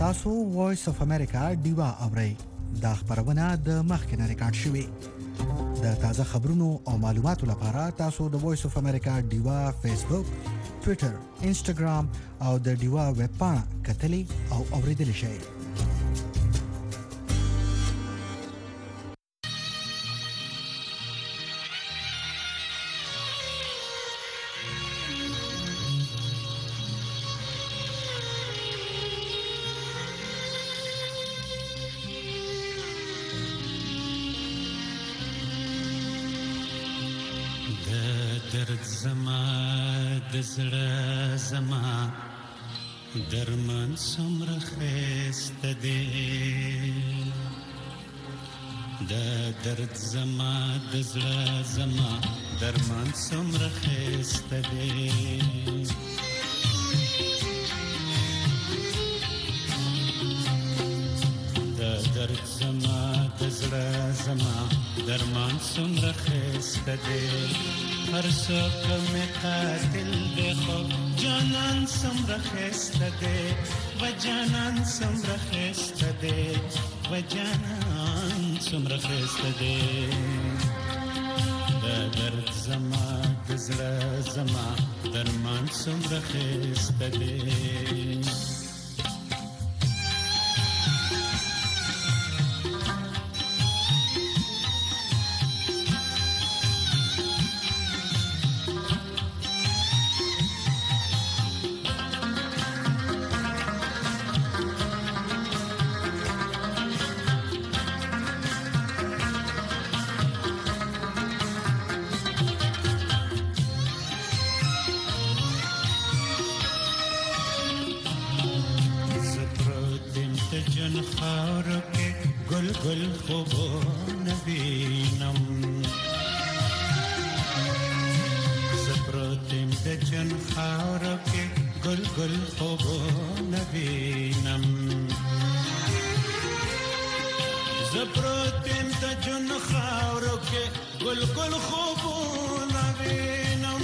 تاسو وایس اف امریکا دیوا اورئ دا خبرونه د مخکنه ریکارډ شوې د تازه خبرونو او معلوماتو لپاره تاسو د وایس اف امریکا دیوا فیسبوک ټوئیټر انسټاګرام او د دیوا ویب پاڼه کتلی او اوریدل شئ درد زما د زړه زما درمن څومره ښایسته دی د درد زما د زړه زما درمن څومره ښایسته دی د درد زما د زړه زما درمان څومره ښایسته دی هر څوک مې قاتل دی خو جانان څومره ښایسته دی و جانان څومره ښایسته دی و جانان څومره ښایسته دی د درد زما د زړه زما درمان څومره ښایسته دی گل خوبونه وینم زپروتیم د جن خاورو کې گل گل خوبونه وینم زپروتیم د جن خاورو کې گل گل خوبونه وینم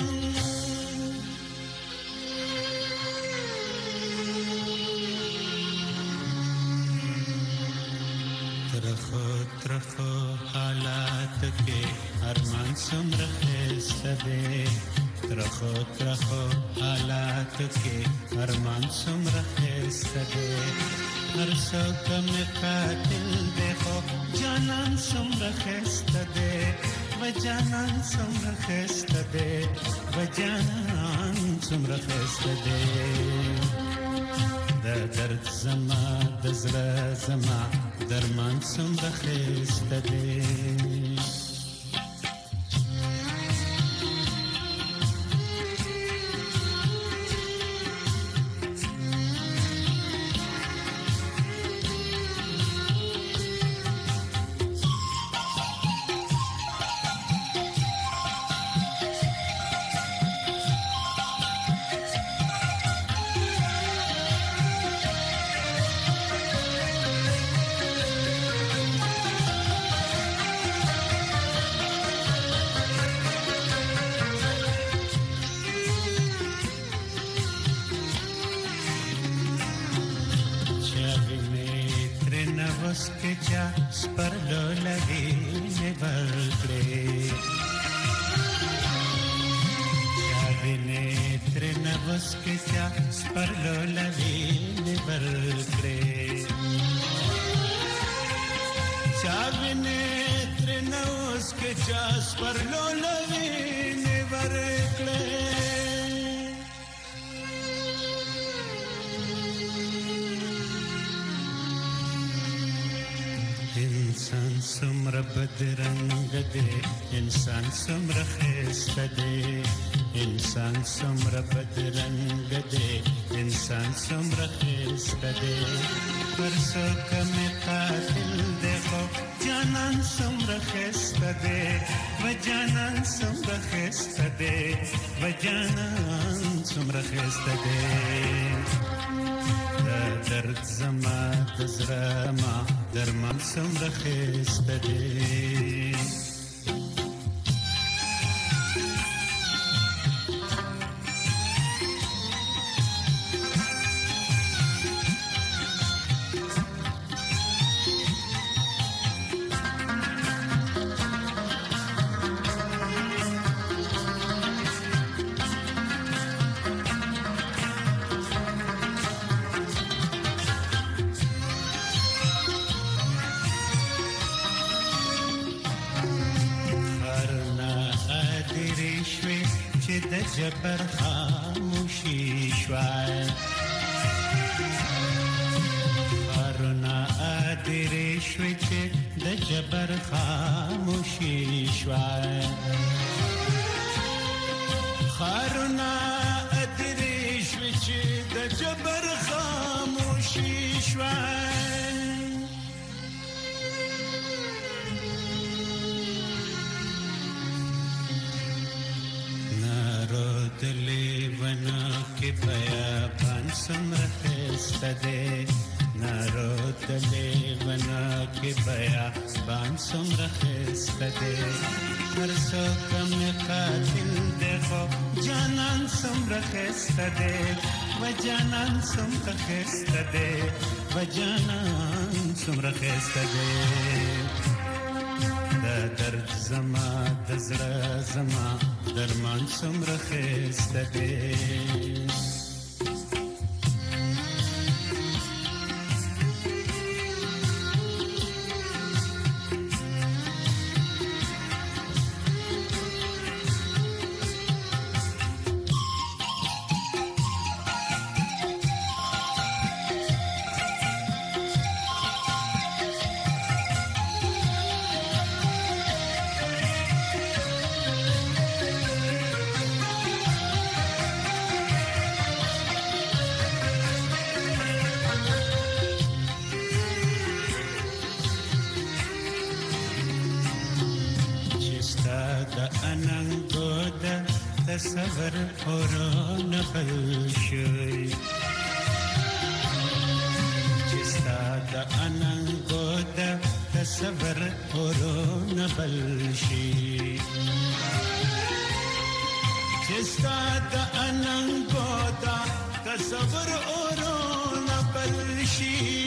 ترخو حالات کې ارمان څومره ښایسته دی ترخو حالات کې ارمان څومره ښایسته دی هر څوک مې قاتل دی خو جانان څومره ښایسته دی و جانان څومره ښایسته دی و جانان څومره ښایسته دی د درد زما د زړه زما درمان څومره ښایسته دی انسان څومره ښایسته دی انسان څومره بدرنګ دی انسان څومره ښایسته دی هر څوک مې قاتل دی خو جانان څومره ښایسته دی و جانان څومره ښایسته دی و جانان څومره ښایسته دی د درد زما د زړه ما درمان څومره ښایسته دی جبر خاموشی شوای خارونا ادری شوی چې د جبر خاموشی شوای خارونا ادری شوی چې د جبر خاموشی شوای بیابان سمره خسته ده نارو دلیونا که بیابان سمره خسته ده هر سوکم قاتل ده خو جانان سمره خسته ده و جانان سمره خسته ده و جانان سمره خسته ده دا درد زما د زړه زما درمان سمره خسته ده تصور قرآن بلشوی چستا دا اننگو دا تصور قرآن بلشی چستا دا اننگو دا تصور قرآن بلشی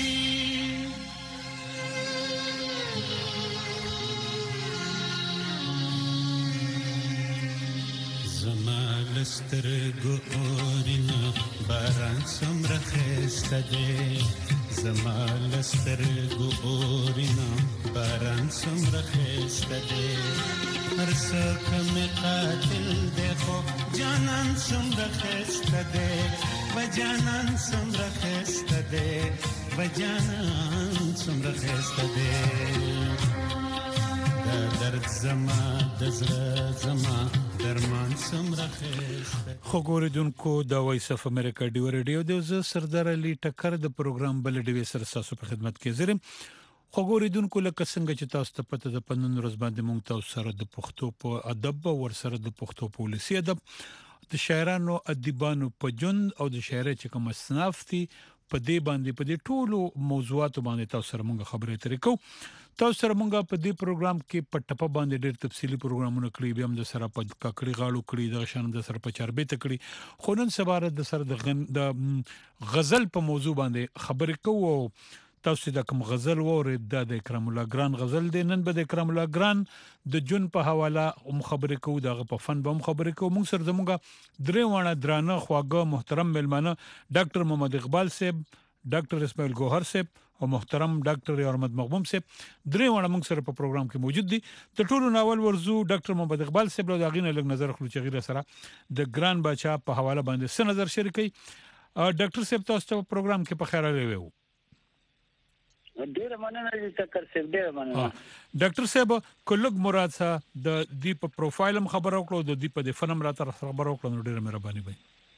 سترګو اورینه باران څومره ښایسته دی زما له سترګو اورینه باران څومره ښایسته دی هر څه کمې قاتل دی خو جانان څومره ښایسته دی و جانان څومره ښایسته دی و جانان څومره ښایسته دی دا درد زما د زړه زما درمان څومره ښایسته خو ګوریدونکو د وایس اف امریکا ډیو ریډیو د زه سردار علي ټکر د پروګرام بل ډیو سره تاسو په خدمت کې زرم خو ګوریدونکو لکه څنګه چې تاسو ته پته د پنن ورځ باندې مونږ تاسو سره د پښتو په ادب ور سره د پښتو پالیسي ادب د شاعرانو ادیبانو په جون او د شاعرۍ چې کوم صنف دي په دې باندې په دې ټولو موضوعات باندې تاسو سره مونږ خبرې اترې کوو تاسو سره مونږ په دې پروګرام کې په ټپه باندې ډېر تفصيلي پروګرامونه کړی به هم د سره په ککړی غاړو کړی د شان د سره په چاربې تکړی خو نن سبا د سره د غزل په موضوع باندې خبرې کوو تاسو د کوم غزل وورید د اکرام الله ګران غزل دی نن به د اکرام الله ګران د جون په حواله خبرې کوو دغه په فن به خبرې کوو موږ سره زموږه درې وانه درانه خواږه محترم ملمانه ډاکټر محمد اقبال صاحب ډاکټر اسماعیل ګوهر صاحب او محترم ډاکټر احمد مغبوم صاحب درې وانه موږ سره په پروګرام کې موجود دي د ټولو ناول ورزو ډاکټر محمد اقبال صاحب له داغینه لږ نظر خلو چې غیره سره د ګران بچا په حواله باندې څه نظر شریکي ډاکټر صاحب تاسو ته پروګرام کې په خیر راغلی وو ډیر مننه چې تکر صاحب ډیر مننه ډاکټر صاحب کلګ مراد صاحب د دې په پروفایل خبر او د دې په د فلم راته خبر او کړو ډیر مهرباني وي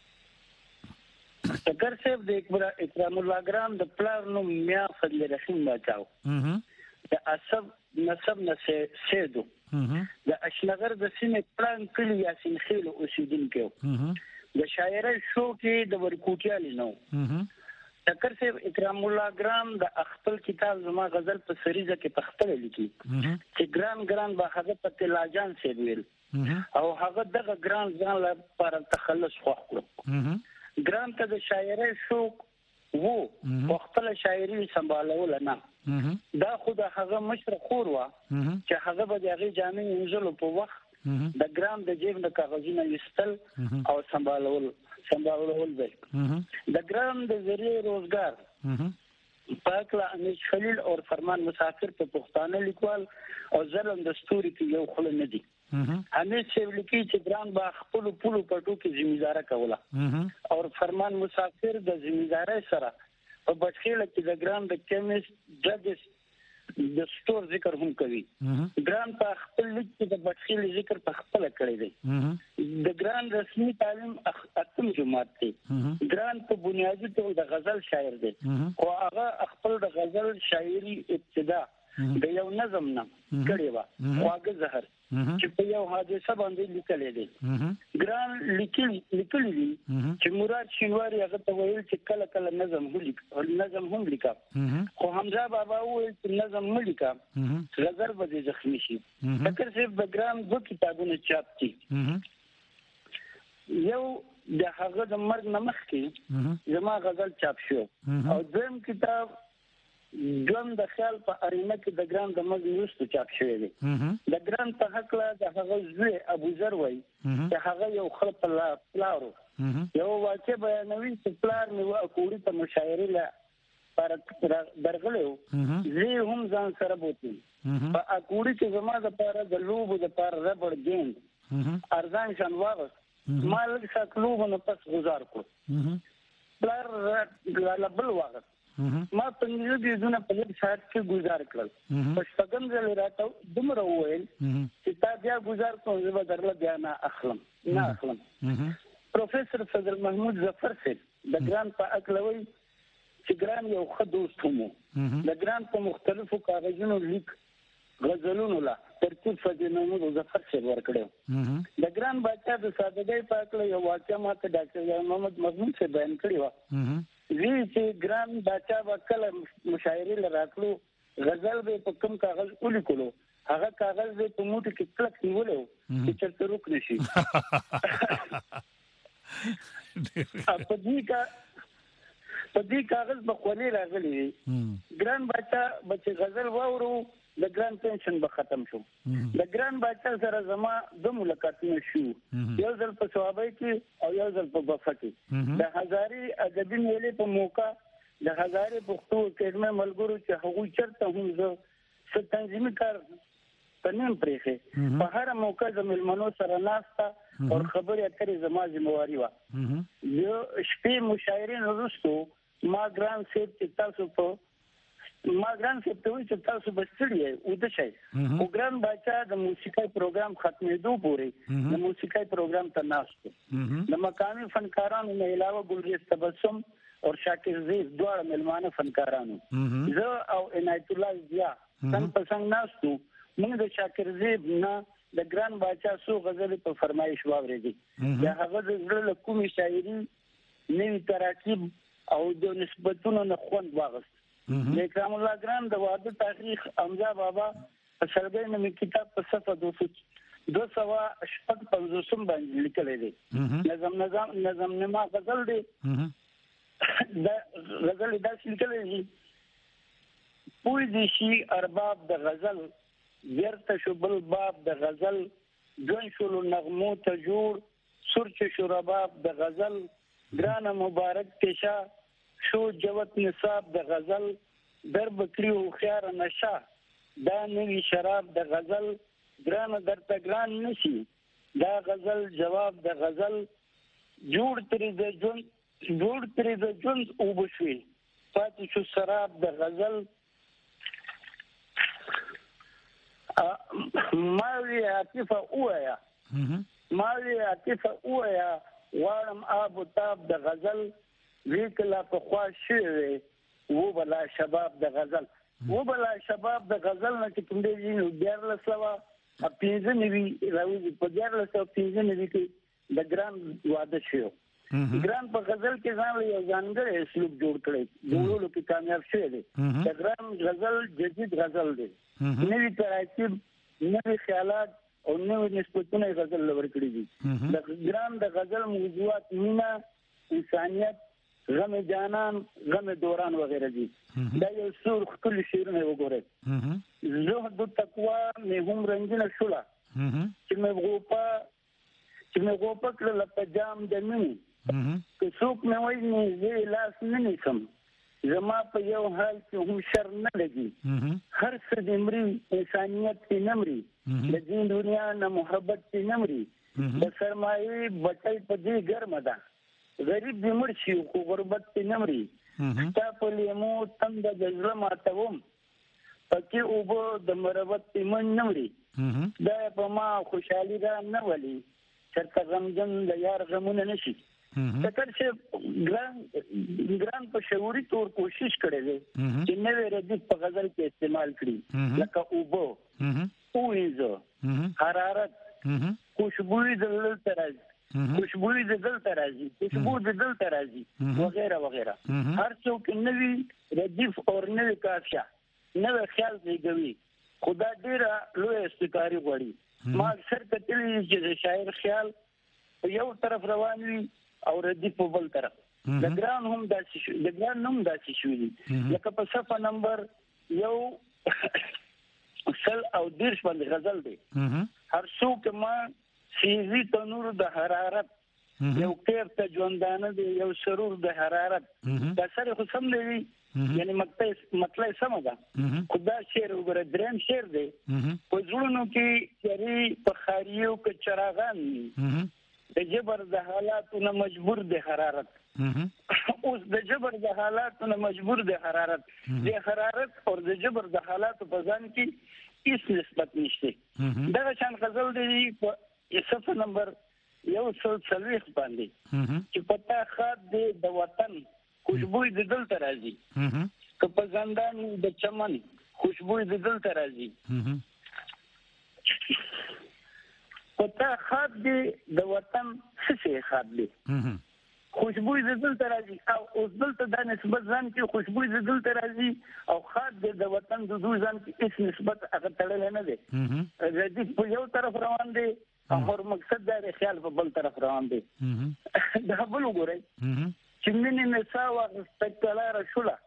تکر صاحب د اکرام الله ګرام د پلار نوم میا فضل رحیم بچاو د اسب نسب سیدو د اشنغر د سینې پلان کلی یاسین خیل اوسیدونکو د شاعرۍ شو کې د ورکوټیال نو تکر صاحب اکرام الله ګرام د خپل کتاب زما غزل په سریزه کې پختل لیکي چې ګران به هغه په تلاجان سي ویل او هغه دغه ګران لپاره تخلص خوښ ګران ته د شاعرۍ شوق وو خپل شاعري سمبالول نه دا خو د هغه مشر خور وا چې هغه به د هغه جامع انزل په وخت د ګرام د جیب د کاغذونو یستل او سمبالول دی د ګرام د ذریعہ روزګار پاکلا امیر خلیل او فرمان مسافر په پښتانه لیکوال او ظلم د ستوري کې یو خل نه دي حمید صاحب لیکي چې ګران با خپل پولو پټو کې ذمہداري کوله او فرمان مسافر د ذمہداري سره په بټخیله کې د ګران د کیمست ججس د سٹور ذکر هم کوي ګران په خپل لیک کې د بټخیل ذکر په خپل کړی دی د ګران رسمي تعلیم اتم جماعت دی ګران په بنیادی ډول د غزل شاعر دی خو هغه خپل د غزل شاعري ابتدا د یو نظم نه کړی و واګه زهر چې په یو حادثه باندې لیکل دي ګران لیکل دي چې مراد شینواری هغه ته ویل چې کله کله نظم هم لیکا خو حمزه بابا ویل چې نظم نه لیکا غزل به زخمی شي فکر صرف د ګران دو کتابونه چاپ دي یو د هغه د مرګ نه مخکې زما غزل چاپ شو او دویم کتاب ګران د خیال په اړینه کې د ګران د مزي وروسته چاپ شوی دی د ګران په حق لا د هغه زوی ابو ذر وای چې هغه یو خلق پلارو یو واقع بیانوي چې پلار مې و اکوړي ته مشاعره لا پر درغلو زه هم ځان سره بوتم په اکوړي کې زما د پاره د لوبو د پاره ربړ ګیند ارزان شان واغس مالک سکلوب نه پس گزار کو پلار لبل واغس ما په دې د دونه په دې سات کې گزار کړل په شپږم ځل راته دومره وویل چې تا بیا گزار کوم زه به درله بیا نه اخلم پروفیسور صدر محمود ظفر صاحب د ګران په اکلوي چې ګران یو ښه دوست هم د ګران په مختلفو کاغذونو لیک غزلونو لا ترتیب فضل محمود ظفر صاحب ورکړو د ګران بچا د سادهګۍ په اکل یو واقعه ماته ډاکټر محمد مضمون صاحب بیان کړی و وی چې ګران بچا وکړه مشاعره لراتلو غزل به په کوم کاغذ ولیکلو هغه کاغذ به په موټ کې کلک نیولو چې چرته روک نشي په دې کاغذ په خولي راغلي ګران بچا غزل واورو د ګران پنشن به ختم شو د ګران بچا سره زما د ملاقاتونه شو یو ځل په ثوابای کې او یو ځل په بفه کې د هزاري ادبي میلې په موقع د هزاري پښتو کلمه ملګرو چې هغه چرته هم زه تنظیمي کار پنیم پرېخه په هر موقع د ملمنو سره ناستا او خبرې اترې زما ذمہواری و یو شپې مشاعرین وروستو ما ګران سیب چې تاسو په ما ګران څه ته وی چې تاسو بستړی او د شي او ګران بچا د موسیقي پروګرام ختمېدو پورې د موسیقي پروګرام ته ناشته د مقامي فنکارانو نه علاوه ګلریز تبسم او شاکر زیز دواړه ملمانه فنکارانو زه او عنایت الله ضیا څنګه پسنګ ناشتو موږ د شاکر زیز نه د ګران بچا سو غزل په فرمایش واورېدي دا هغه د زړه کومي شاعري نوی تراکیب او د نسبتونو نه خوند واغست اکرام الله ګران د واده تاریخ حمزه بابا په سرګۍ نوم کتاب په صفحه 250 باندې لیکل دي نظم نما غزل دي د غزل داسې لیکل دي پوی دي شي ارباب د غزل ورته شو بل باب د غزل جون شو نغمو ته جوړ سرچ شو رباب د غزل ګران مبارک تشا شو جوت نصاب د غزل در بکری او خيار نشه دا نوی شراب د غزل ګران درته ګران نشي دا غزل جواب د غزل جوړ ترې د ژوند او بشوي پاتې شو سراب د غزل ماوی عاطفه اویا وارم آب و تاب د غزل ویکلا په خواش شوی و بلا شباب د غزل نه چې کوم دی نو بیر لسوا پینځه نیوی راوځي په بیر لسوا پینځه نیوی کې د ګران واده شو ګران په غزل کې ځان له ځانګړي اسلوب جوړ کړی جوړولو کې کامیاب شوی دی د ګران غزل جدید غزل دی نوی تراکیب نوی خیالات او نوی نسبتونه غزل لور کړی دي د ګران د غزل موضوعات مینا انسانیت غم جانان غم دوران وغیرہ دي دا یو سور کل شعرونه وګورئ زهد تقوا مې هم رنگینه شولا چې مې غوپا کړل په جام د مینې که څوک مې وایي زه لاس نه نیسم زما په یو حال کې هم شر نه لګي هر څه د مري انسانيت کې نمري د دین دنیا نه محبت کې نمري د سرمایي بټي په دې ګرمه ده غریب دې مړ شي خو غربت کې نمري تا په لیمو تم د جزله ماتوم پکې اوبه د مربت کې من نمري دا په ما خوشحالي را نه ولي چرته غمجن د یار غمونه نشي تکر چې ګران په شعوري تور کوشش کړي دي چې نوې ردیف په غزل کې استعمال کړي لکه اوبو اویزو حرارت خوشبوئی د دل ترازی خوشبوئی د دل ترازی خوشبو د دل ترازی وغیرہ وغیرہ هر څوک نوې ردیف او نوې کافشه نوې خیال زیږوي خدا ډیره لوی استکاری غواړي ما اکثر کتلی چې شاعر خیال په یو طرف روان وي او ردی په بل طرف د ګران هم داسې شوي لکه په صفحه نمبر یو سل او دیرش باندې غزل دی هر څوک ما سیزی تنور د حرارت یو کیف ته ژوندانه دی یو سرور د حرارت دا سره خو سم دی یعنی مطلب سم ده خدا شعر وګره دریم شعر دی په زړونو کې چری په خاریو کې چراغان د جبر د حالاتونو مجبور د حرارت اوس د جبر د حالاتونو مجبور د حرارت د حرارت او د جبر د حالاتو په ځان کې هیڅ نسبت نشته دا شان غزل دی په صفحه نمبر 140 باندې چې پتا خاط د وطن خوشبوئی د دل ترازی که په زندان د چمن خوشبوئی د دل ترازی پتا خاط دی د وطن څه خاط دی خوشبوئی د دل ترازی او اوس دلته د نسبت ځان کې خوشبوئی د دل ترازی او خاط د وطن د دوه ځان کې هیڅ نسبت هغه تړل نه دی ردیف په یو طرف روان دی او هر مقصد د خیال په بل طرف روان دی دا بل وګورئ چې منې مسا واغستکلا رسوله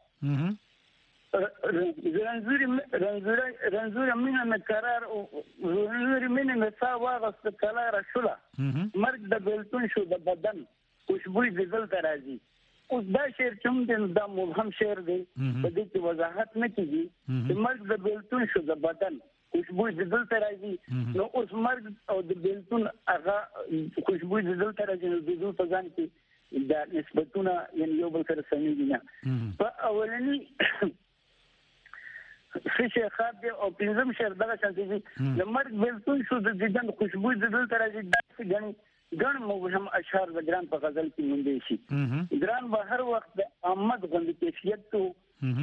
رنزور مینه مقرار او رنزور مینه مسا واغستکلا رسوله مرګ د بلتون شو د بدن خوشبوئی د دل ترازی اوس دا شعر کوم د مبهم شعر دی په دې کې وضاحت نه کیږي چې مرګ د بلتون شو د بدن خوشبوئی د دل ترازی نو اوس مرګ او د بلتون هغه خوشبوئی د دل ترازی نو د دوه په ځان کې دا نسبتونه یعنی یو بل سره سمېږي نه په اولنی څه خاط دی او پنځم شعر دغه شان دی د مرګ بلتون شو د بدن خوشبوئی د دل ترازی داسې غني ګڼ مبهم اشعار د ګران په غزل کې موندې شي ګران به هر وخت د احمد غوندې کیفیت ته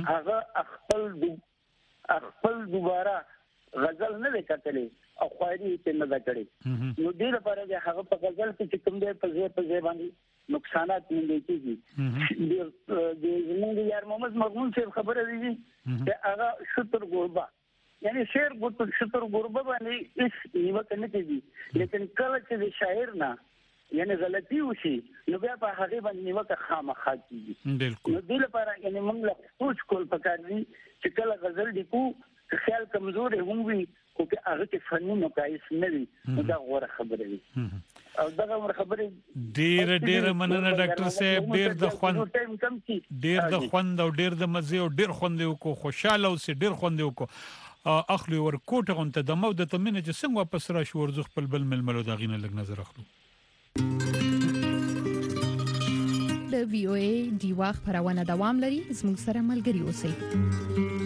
هغه خپل دوباره غزل نه وکړلې او خواري ته نه وکړي نو دې لپاره د هغه په غزل کې کوم دی په ځای باندې نقصانات موندې کیږي د زموږ یار محمد مغمون صاحب خبره دی چې هغه شتر ګوربا یعنی شعر ګوت شتر ګوربا باندې هیڅ نیوکه نه کیږي لیکن کله چې د شاعر نه یعنی غلطي وشي نو بیا په هغه باندې نیوکه خامخا کیږي بالکل نو دې لپاره یعنی موږ له سوچ کول پکار دي چې کله غزل لیکو خیال کمزور هم وي او که هغه کې فني مقایس نه وي نو دا غوړه خبره وي او دغه خبره ډیر مننه ډاکټر صاحب ډیر د خوند او ډیر د مزه او ډیر خوند یو کو خوشاله او ډیر خوند یو کو اخلي ور کوټه غونته د مو د تمنه چې څنګه واپس را شو ورزخ خپل بل ململو دا غینه لګ نظر اخلو د وی او ای دی واخ پرونه دوام لري زموږ سره ملګری اوسئ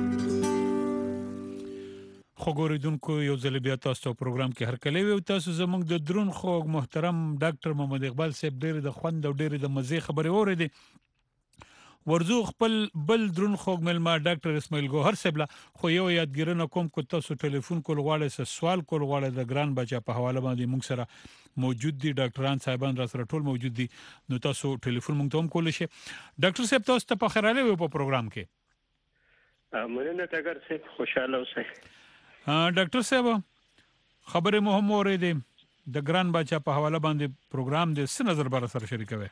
خو ګوریدونکو یو ځل بیا تاسو ته پروګرام کې هر کله وي تاسو زموږ د درون خو محترم ډاکټر محمد اقبال صاحب ډېر د خوند او ډېر د مزه خبرې اوریدي ورزو خپل بل درون خو ملما ډاکټر اسماعیل ګوهر صاحب خو یو یادګیرنه کوم کو تاسو ټلیفون کول غواړئ سوال کول غواړئ د ګران بچا په حواله باندې موږ سره موجود دي ډاکټران صاحبان را سره ټول موجود دي نو تاسو ټلیفون موږ ته هم کول شي ډاکټر صاحب تاسو ته په خیراله وي په پروګرام کې مننه ټاګر صاحب خوشاله اوسئ ډاکټر صاحب خبره مهم اوریدې د ګران بچا په حواله باندې پروګرام دې څه نظر بر سره شریکوي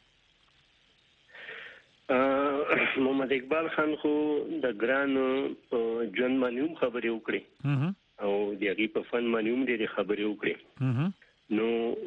محمد اقبال خان خو د ګران ژوند باندې خبرې وکړي او دغه په فن باندې هم ډېرې خبرې وکړي نو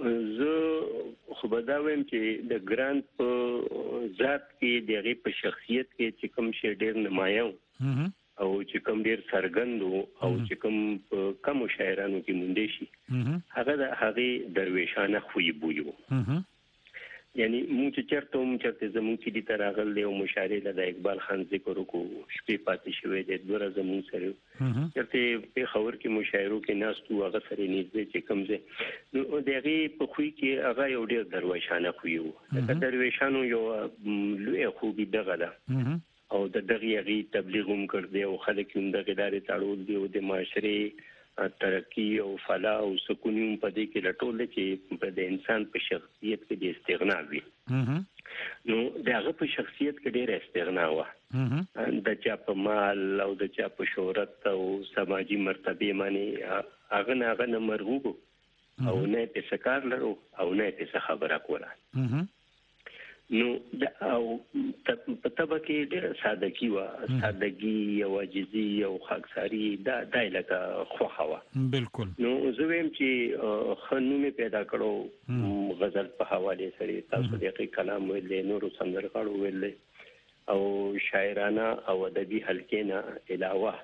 زه خو به دا وایم چې د ګران په ذات کې د هغې په شخصیت کې چې کوم شی ډېر نمایه او چې کوم ډېر څرګند او چې کوم په کمو شاعرانو کې موندې شي هغه د هغې درویشانه خوی بوی و. یعنی مونږ چې چېرته هم چېرته زموږ کلي ته راغلی او مشاعرې له د اقبال خان ذکر وکړو شپې پاتې شوی دی 2 ورځې مونږ سره چېرته پېښور کې مشاعرو کې ناست وو هغه سره نږدې چې کوم ځای نو د هغې په خوی کې هغه یو ډېر درویشانه خوی و. د درویشانو یو لویه خوبي دغه ده او د دغې هغې تبلیغ هم کړ دی او خلک هم دغې لارې تړول دي او د معاشرې ترقی او فلاح او سکون هم په دې کې لټول چې په د انسان په شخصیت کې د استغنا وي. نو د هغه په شخصیت کې ډېر استغنا و د چا په مال او د چا په شهرت او سماجی مرتبه باندې هغه نه مرغوب او نه په سکار لرو او نه په خبره کوله. نو او په تبه کې ډېر سادهګي و سادهګي او عاجزي او خاکساري دا لکه خوښه وه. بالکل. نو زه وایم چې ښه نوم یې پیدا کړو غزل په حوالې سره تاسو د هغې کلام ویلی نورو سندرغاړو ویلی او شاعرانه او ادبي حلقې نه علاوه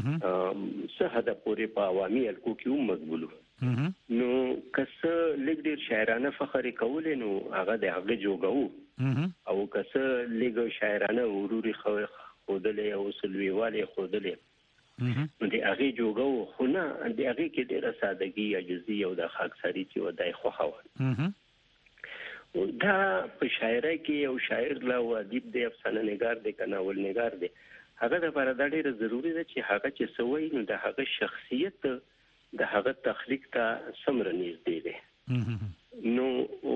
څه حده پورې په عوامي حلقو کې هم مقبول و. نو که څه لږ ډېر شاعرانه فخر یې کولی نو هغه د هغه جوګه او که څه لږ شاعرانه غرور یې ښودلی او سلویوالی یې ښودلی نو د هغې جوګه و خو نه د هغې کې ډېره سادګي عاجزي او د خاکساري چې وه دا یې خوښه وه. دا په شاعرۍ کې یو شاعر لا او ادیب دی افسانه نګار دی که ناول نګار دی هغه دپاره دا ډېره ضروري ده چې هغه چې څه وایي نو د هغه شخصیت د هغه تخلیق ته څومره نږدې دی. نو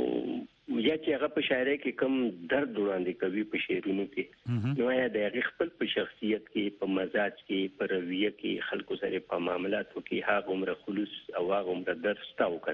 یا چې هغه په شاعرۍ کې کوم درد وړاندې کوي په شعرونو کې نو یا د هغې خپل په شخصیت کې په مزاج کې په رویه کې خلکو سره په معاملاتو کې هغه عمره خلوص او هغه عمره درد شته او که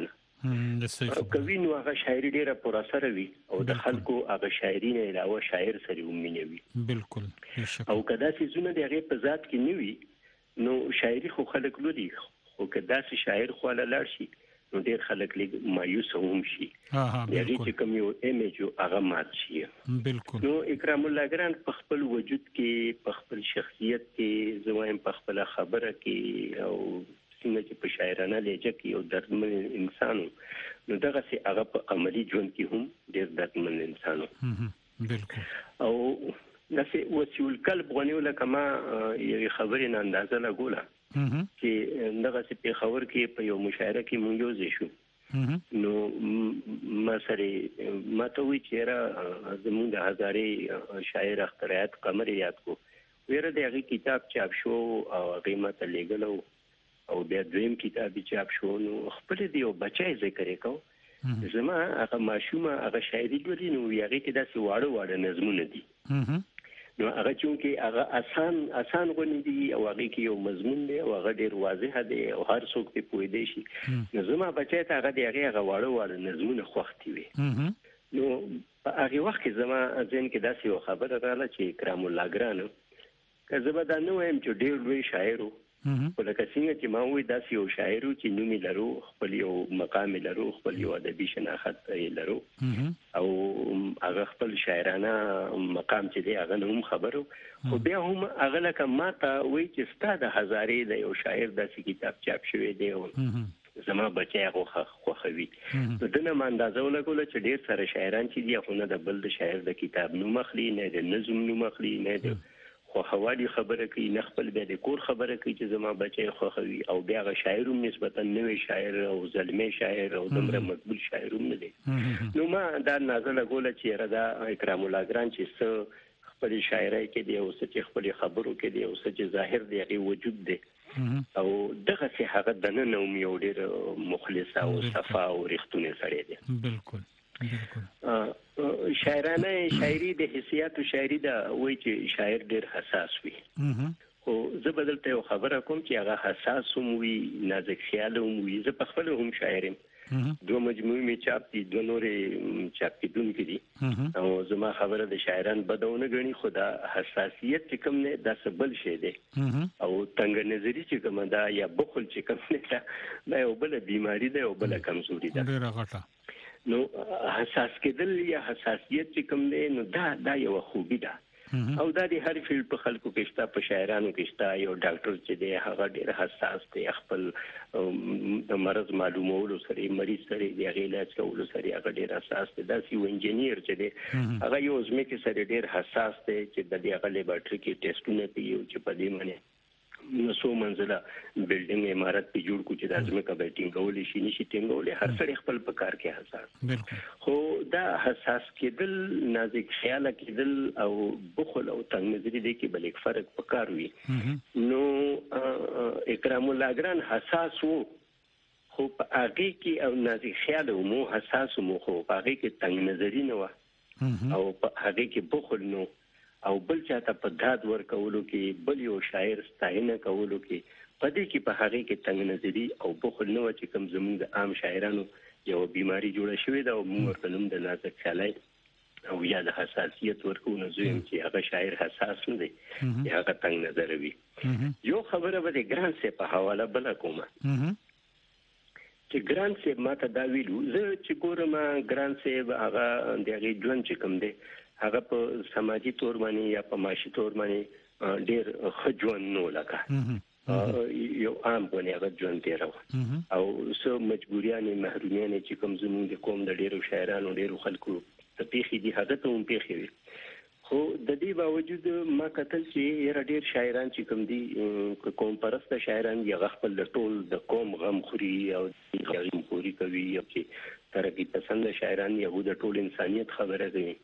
نه کوي نو هغه شاعري ډېره پر اثره وي او د خلکو هغه شاعري نه علاوه شاعر سره هم مینه وي. بالکل. او که دا څیزونه د هغې په ذات کې نه وي نو شاعري خو خلک لولي خو که داسې شاعر خواله لاړ شي نو ډېر خلک لږ مایوس هم شي د هغې چې کوم یو ایمیج هغه مات شي. بالکل. نو اکرام الله ګران په خپل وجود کې په خپل شخصیت کې زه وایم په خپله خبره کې او څنګه چې په شاعرانه لهجه کې یو دردمن انسان نو دغسې هغه په عملي ژوند کې هم ډېر دردمن انسان و. بالکل. او داسې وسیع القلب غونې لکه ما یوې خبرې نه اندازه لګوله چې دغسې پېښور کې په یو مشاعره کې مونږ یو ځای شو نو ما سره ما ته وایي چې یاره زمونږ د هزارې شاعر اخترعات قمر یاد کو ویره د هغې کتاب چاپ شو او هغې ما ته لیږلی او بیا دویم کتاب یې چاپ شو نو خپلې د یو بچی ذکر یې کو زما هغه ماشومه هغه شاعري لولي نو هغې کې داسې واړه نظمونه دي نو هغه چونکې هغه اسان غونې دي او هغې کې یو مضمون دی او هغه ډېر واضحه دی او هر څوک پرې پوهېدی شي نو زما بچی ته هغه د هغې هغه واړه نظمونه خوښ دي وي. نو په هغې وخت کې زما ذهن کې داسې یو خبره راغله چې اکرام الله ګرانه که زه به دا نه وایم چې ډېر لوی شاعر و خو لکه څنګه چې ما ووایي داسې یو شاعر و چې نوم یې لرو خپل یو مقام یې لرو خپل یو ادبي شناخت یې لرو او هغه خپل شاعرانه مقام چې دی هغه نه هم خبر و خو بیا هم هغه لکه ما ته وایي چې ستا د هزارې د یو شاعر داسې کتاب چاپ شوی دی او زما بچی هغه خوښوي نو ده نه ما اندازه ولګوله چې ډېر سره شاعران چې دي خو نه د بل د شاعر د کتاب نوم اخلي نه د نظم نوم اخلي نه د خوښوالي خبره کوي نه خپل بیا د کور خبره کوي چې زما بچی خوښوي او بیا هغه شاعر هم نسبتا نوی شاعر او زلمی شاعر او دومره مقبول شاعر هم نه دی. نو ما دا اندازه لګوله چې یاره دا اکرام الله ګران چې څه خپلې شاعرۍ کې دی او څه چې خپلې خبرو کې دی او څه چې ظاهر دی هغې وجود دی او دغسې هغه دننه هم یو ډېر مخلص او صفا او رښتونی سړی دی. بالکل. شاعرانه شاعري د حسیاتو شاعري ده وایي چې شاعر ډېر حساس وي خو زه به دلته یو خبره کوم چې هغه حساس هم وي نازک خیال هم وي زه په خپله هم شاعر یم دوه مجموعې می چاپ دي دوه نورې چاپ کیدونکې دي او زما خبره د شاعران بدونه غني خدا حساسیت چې کوم نه د سبل شي دي او تنگ نظری چې کوم دا یا بخل چې کوم نه دا یو بل بیماری ده او بل کمزوري ده ډیره غټه نو حساس کېدل یا حساسیت چې کوم نه نو دا یو خوبي ده او دا د هر فیلډ په خلکو کې شته په شاعرانو کې شته یو ډاکټر چې دی هغه ډېر حساس دی خپل د مرض معلومولو سره مریض سره دی علاج کولو سره هغه ډېر حساس دی دا یو انجینیر چې دی هغه یو ځمکې سره ډېر حساس دی چې د دې هغه لیبارټري کې ټیسټونه کوي چې په دې باندې نو منزله بلډینګ عمارت په جوړ کو چې د ځمکه به ټینګول شي نشي ټینګول هر سړي خپل په کار کې حساس خو دا حساس کېدل نازک خیال کېدل او بخل او تنگ نظری دي کې بل یک فرق پکار وي نو اکرام الله ګران حساس وو خو په هغه کې او نازک خیال مو حساس مو خو په هغه کې تنگ نظری نه و او په هغه کې بخل نو او بل چاته په داد ور کولو کې بل یو شاعر ستاینه کولو کې پدې کې په هغه کې تنگ نظری او بخل نو چې کوم زموږ د عام شاعرانو یو بیماری جوړه شوې ده او موږ ورته نوم د نازک خیالای او یا د حساسیت ورکونه زویم چې هغه شاعر حساس نه دی یا هغه تنگ نظر وي یو خبره به د ګران سه په حواله بل کومه چې ګران سه ماته دا ویلو زه چې ګورم ګران سه هغه دغه ژوند چې کوم دی هغه په سماجی تور باندې یا په معاشي تور باندې ډېر خجون نو لکه یو عام باندې هغه ژوند تیرو او سو مجبوریانه محرومیانه چې کوم زموږ د قوم د ډېرو شاعرانو ډېرو خلکو ته پیخي دي هغه ته هم پیخي وي خو د دې باوجود ما کتل چې یره ډېر شاعران چې کوم دي قوم پرسته شاعران یې خپل د ټول د قوم غم خوري او غم خوري کوي او چې ترقی پسند شاعران یې د ټول انسانيت خبره کوي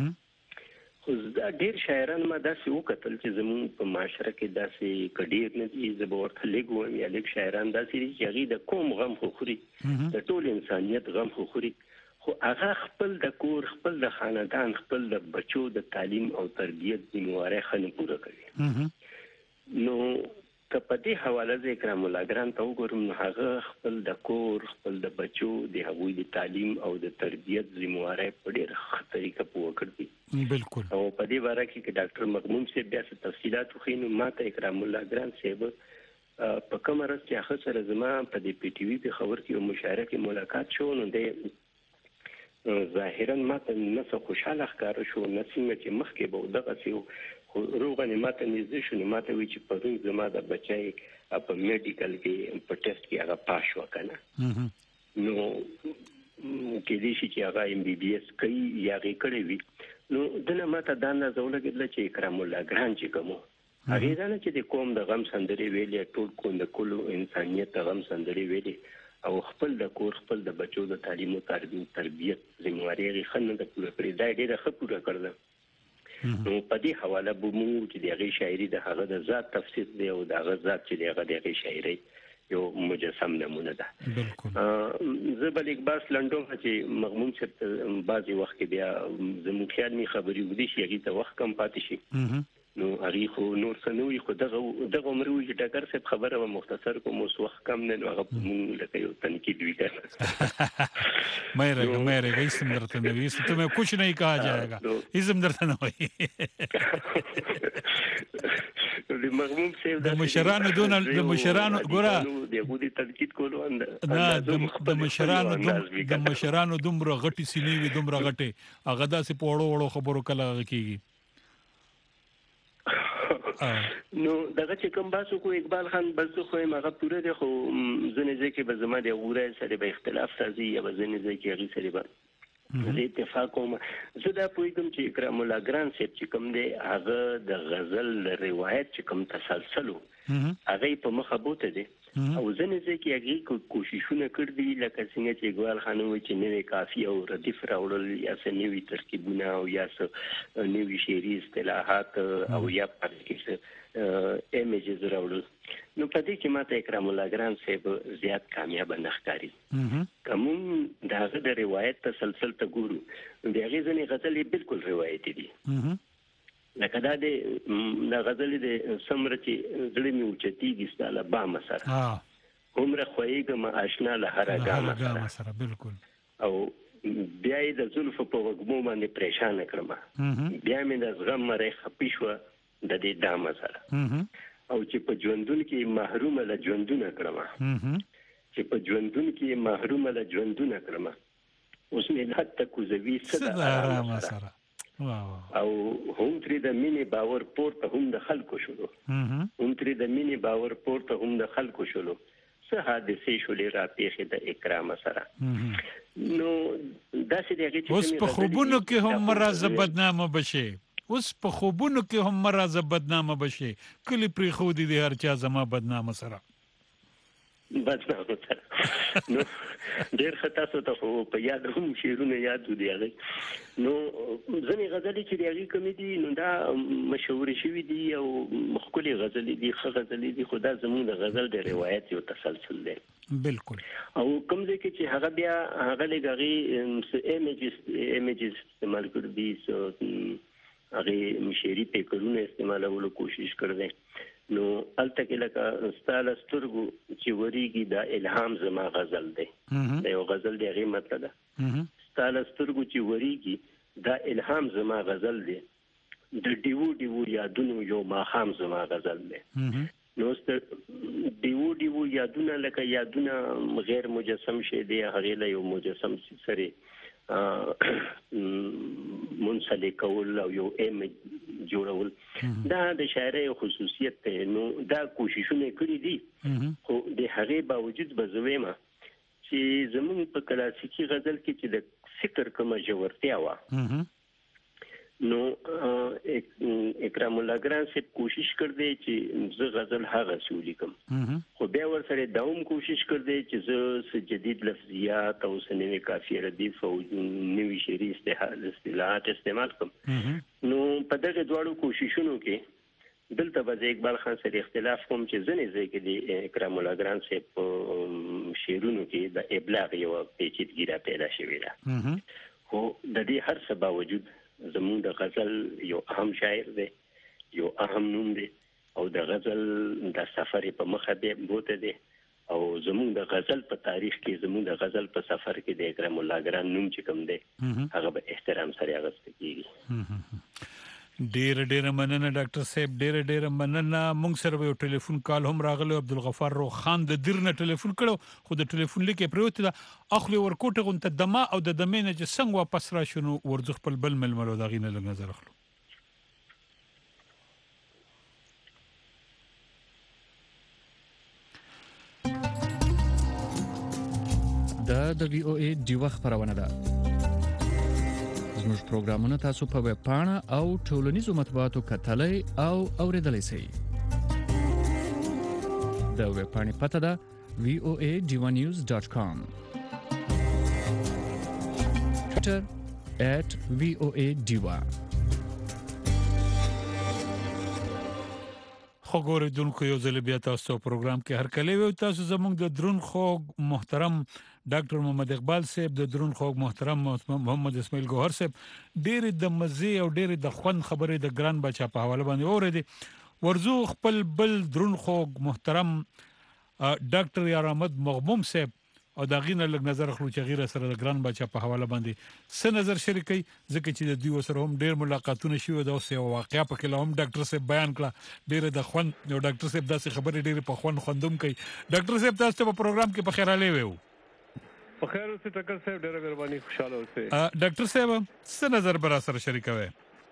خو دا ډېر شاعران ما داسې وکتل چې زموږ په معاشره کې داسې کډیر نه دي زه به ورته لږ وایم یا لږ شاعران داسې دي چې هغوی د قوم غم خو خوري د ټول انسانیت غم خو خوري خو هغه خپل د کور خپل د خاندان خپل د بچو د تعلیم او تربیت ذمہواری خنه پوره کوي نو په دې حواله زه اکرام الله ګران ته وګورم نو هغه خپل د کور خپل د بچو د هغوی د تعلیم او د تربیت ذمہواری په ډېر ښه طریقه پوره کړی بالکل او په دې باره کې ډاکټر مغموم صاحب بیا څه تفصيلات خو نو ماته اکرام الله ګران صاحب په کومه ورځ چې هغه سره زما په دې پی ټی وی په خبر کې مشاعره کې ملاقات شو نو د ظاهرا ماته نه څه خوشاله ښکار شو نه څنګه چې مخکې به دغه څه روغه ماته نږدې شو نو ماته وی چې پرون زما د بچای په میډیکل کې په ټیسټ کې هغه پاس وکنه نو کې دې شي چې هغه ام بي بي اس کوي یا غي کړی وي نو دنه ماته دا نه زولګل چې اکرام الله ګران چې کوم هغه دا نه چې د قوم د غم سندري ویلې ټول کوم د کلو انسانيت د غم سندري ویلې او خپل د کور خپل د بچو د تعلیم او تربیت ذمہواری خنه د پوره کړی دا ډیره ښه پوره کړل نو په دې حواله به مو چې دغه شاعري د هغه د ذات تفسیر دی او د هغه ذات چې دغه دغه شاعري یو مجسم نمونه ده بالکل زه بل یک باس لندن چې مغموم څخه بعضي وخت کې بیا زموږ خیال می خبري ودی شي هغه ته وخت کم پاتې شي نو هغه خو نور سنوي خو دغه عمر وی چې ډاکټر صاحب خبره و مختصر کوم اوس وخت کم نه هغه مونږ لکه یو تنقید وکړ मैं रहेगा इसम दर्द नहीं इस तुम्हें कुछ नहीं कहा जाएगा इसम दर्द न होई د مغموم صاحب د مشرانو دون د مشرانو ګورا د یهودي تنقید کولو د مشرانو دومره غټي سینې وي دومره غټي هغه داسې پوړو وړو خبرو کله کیږي نو دغه چې کوم باسو کو اقبال خان بس خو هغه پوره دی خو ځنې ځکه به زما د غوړې سره به اختلاف راځي یا ځنې ځکه هغه سره به زه اتفاق کوم زه دا پوهیږم چې اکرام الله ګران صاحب چې کوم دی هغه د غزل روایت چې کوم تسلسل هغه په مخه بوته دي او ځنې ځکه هغه کوششونه کړې لکه څنګه چې اقبال خان وایي چې نوې قافیه او ردیف راوړل یا څه نوې ترکیبونه او یا څه نوې شعري اصطلاحات او یا پرکې ایمیجز راوړل نو په دې کې ماته اکرام الله ګران صاحب زیات کامیاب نه ښکاري کوم داغه د روایت تسلسل ته ګورو د هغه ځنې غزلې بالکل روایتي دي لکه دا د غزلې د سمره چې زړه می اوچتیږي ستاله با مسره عمر خوېګم آشنا له هر ګام سره بالکل او بیا یې د زلف په وګمو باندې پریشان کړم بیا مې د زغم مړې خپې شو د دې دامه سره او چې په ژوندون کې محروم له ژوندونه کړم چې په ژوندون کې محروم له ژوندونه کړم اوس مې حتی کوزوي صدا آرام سره او هم ترې د مینې باور پورته هم د خلکو شلو هم ترې د مینې باور پورته هم د خلکو شلو څه حادثې شولې را پیښې د اکرام سره نو داسې دی چې اوس په خوبونو کې هم مرزه بدنامه بشي اوس په خوبونو کې هم مرزه بدنامه بشي کلی پرې خو دي هر چا زما بدنامه سره بدنامه سره نو ډېر خطا ته په یاد هم شعرونه یاد دي هغه نو ځنې غزلې چې دی هغه کوم دي نو دا مشهور شوی دي او مخکلي غزلې دي خو غزلې دي خدا زموږ د غزل د روایت یو تسلسل دی بالکل او کوم ځکه چې هغه بیا هغه لګي ایمیجز استعمال کړی دي سو هغه مشيري پیکرونه استعمالولو کوشش کړی نو الته کې لکه ستاله سترګو چې وریږي دا الهام زما غزل دی دا یو غزل دی هغه مطلب ده ستاله سترګو چې وریږي دا الهام زما غزل دی د دیو یادونو یو ماخام زما غزل دی نو دیو یادونه لکه یادونه غیر مجسم شي دی هغه له یو مجسم سره منسلک کول او یو ایمیج جوړول دا د شاعرۍ خصوصیت ته نو دا کوششونه کړې دي خو د هغه باوجود به زویمه چې زموږ په کلاسیکي غزل کې چې د فکر کومه جوړتیا و نو اکرام الله ګران سے کوشش کړی چې زه غزل هغه سولې کوم خو بیا ورسره داوم کوشش کړی چې زه جدید لفظیات او سنوي قافیه ردیف او نوي شعري اصطلاحات استعمال کوم نو په دغه دواړو کوششونو کې دلته به اقبال خان سره اختلاف کوم چې ځنې ځای کې د اکرام الله ګران سے په شعرونو کې د ابلاغ یو پیچیدګي را پیدا شوې ده خو د دې هر څه باوجود زموږ د غزل یو اهم شاعر دی یو اهم نوم دی او د غزل د سفر په مخه دی بوته دی او زموږ د غزل په تاریخ کې زموږ د غزل په سفر کې د اکرام الله ګران نوم چې کوم دی هغه به احترام سره اغوستل کیږي ډیر مننه ډاکټر صاحب ډیر مننه مونږ سره یو ټلیفون کال هم راغلی عبدالغفار رو خان د درنه ټلیفون کړو خو د ټلیفون لیکه پروت ده اخلي ورکوټه غونته دما او د دمینه چې څنګه واپس را شنو ورځ خپل بل ململو دا غینه لږ نظر اخلو د وی او ای دیوه خبرونه ده زموږ پروګرامونه تاسو په ویب پاڼه او ټولنیزو مطبوعاتو کتلای او اوریدلای شئ د ویب پاڼې پته ده voanews.com Twitter @voadiva خو ګورېدونکو یو ځل بیا تاسو پروګرام کې هر کله وي تاسو زموږ د درون خوږ محترم ډاکټر محمد اقبال صاحب د درون خوږ محترم محمد اسماعیل ګوهر صاحب ډېر د مزه او ډېر د خوند خبرې د ګران بچا په حواله باندې اورېدي ورزو خپل بل درون خوږ محترم ډاکټر یار احمد مغموم صاحب او دا غینه لږ نظر خلو چې غیر سره د ګران بچا په حواله باندې څه نظر شریکي ځکه چې د دوی سره هم ډېر ملاقاتونه شوي دا اوس یو واقعیا په کې هم ډاکټر صاحب بیان کړه ډېر د خوند یو ډاکټر صاحب داسې خبرې ډېر په خوندوم کوي ډاکټر صاحب تاسو په پروګرام کې په خیر علي وو په خیر اوسه ټکر صاحب ډېر مهرباني خوشاله اوسه ډاکټر صاحب څه نظر برا سره شریکوي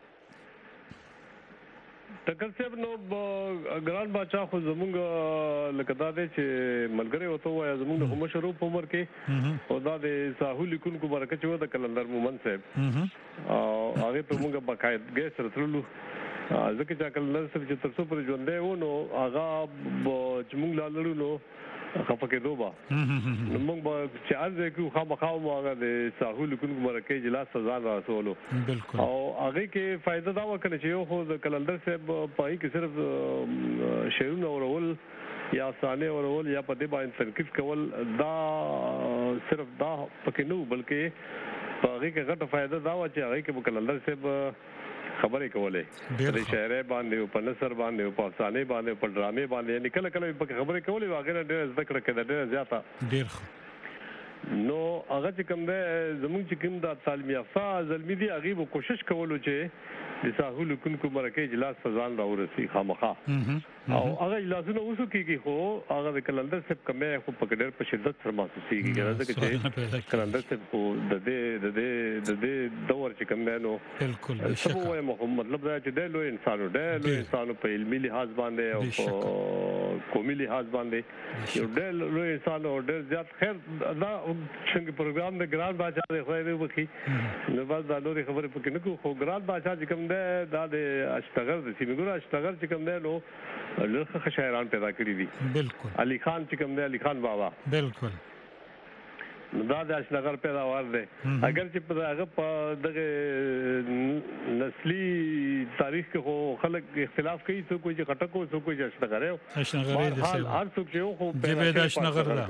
ټکر صاحب نو ګران بچا خو زمونږ لکه دا دی چې ملګری وته وای زمونږ د مشرو په عمر کې او دا د ساحل لیکونکو برکت و د کلندر مومن صاحب او هغه په موږ باقاعده سره ترلو ځکه چې کلندر صاحب چې تاسو پر ژوندې و نو هغه چې موږ لاله نو خفقه دوبا نو موږ به چې ارزه کو خامخاو هغه د ساحل لیکونکو برکت جلا سزا راسولو بالکل او هغه کې فائدہ دا وکړي چې یو خو د کلندر صاحب پای کې صرف شعرونه اورول یا افسانه اورول یا په دې باندې تنقید کول دا صرف دا پکې نو بلکې هغه کې غټه فائدہ دا و چې هغه کې کلندر صاحب خبرې کولې په شاعرۍ باندې په نثر باندې په افسانې باندې په ډرامې باندې نکله کله په خبرې کولې واغې ډېر زده کړه کړه ډېر زیاته ډېر نو هغه چې کوم ده زموږ چې کوم د تعلیم یافته زلمی دي هغه به کوشش کولو چې د ساحل کوونکو مرکه اجلاس فزان راورسي خامخا او هغه اجلاسونه اوسو کیږي خو هغه د کلندر سب کمه خو په ډېر په شدت سره محسوسيږي ځکه چې کلندر سب خو د دې دور چې کوم ده نو بالکل مطلب دا چې د لوی انسانو په علمي لحاظ باندې او په قومي لحاظ باندې یو ډېر لوی انسان او ډېر زیات خیر دا څنګه پروګرام د ګران بادشاہ د خوایې وکي نو بس دا نورې خبرې پکې نه کو خو ګران بادشاہ چې کوم ده دا د اشتغل د سیمګور اشتغل چې کوم ده نو لکه شاعران پیدا کړی دي بالکل علي خان چې کوم ده علي خان بابا بالکل دا د اشنغر پیداوار دی اگر چې په هغه په دغه نسلی تاریخ کې خو خلک اختلاف کوي څوک چې خټکو څوک چې اشنغر دی هر څوک چې خو جبه د اشنغر او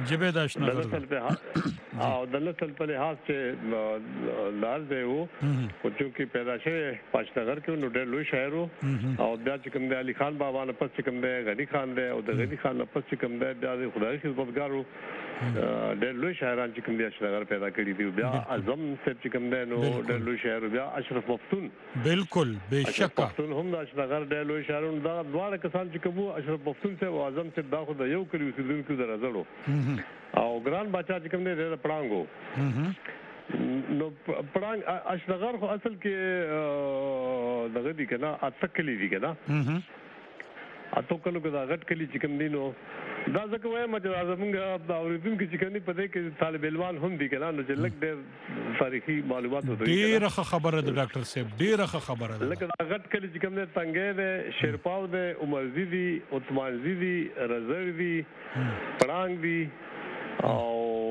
د نسل په لحاظ چې لار دی او چې پیدا شوی پښتنغر کې نو ډېر لوی شاعر او بیا چې کوم دی علي خان بابا نه پس کوم دی غنی خان دی او د غنی خان نه پس کوم دی بیا د خدای خدمتګارو ډېر لوی شاعران چې کوم دی اشنغر پیدا کړی دی بیا اعظم صاحب چې کوم دی نو ډېر لوی شاعر بیا اشرف مفتون بالکل بشک مفتون هم د اشنغر ډېر لوی شاعرون دا دواړه کسان چې کوم اشرف مفتون صاحب او اعظم صاحب دا خو د یو کلی اوسیدونکو درځړو او ګران بچا چې کوم دی د پړانګو نو پړانګ اشنغر خو اصل کې دغه دي کنه اتکلی دي کنه اته کلو کې دا غټ کلی چې کوم دی نو دا ځکه وایم چې زمونږ د اوریدونکو چې کوم په دې کې طالب علمان هم دي کنه نو چې لږ ډېر تاریخي معلومات ورته ډېر خبره ده ډاکټر صاحب ډېر خبره ده لکه دا غټ کلی چې کوم دی تنګې ده شیرپاو ده عمرزي دي عثمانزي دي رزر دي پړانګ دي او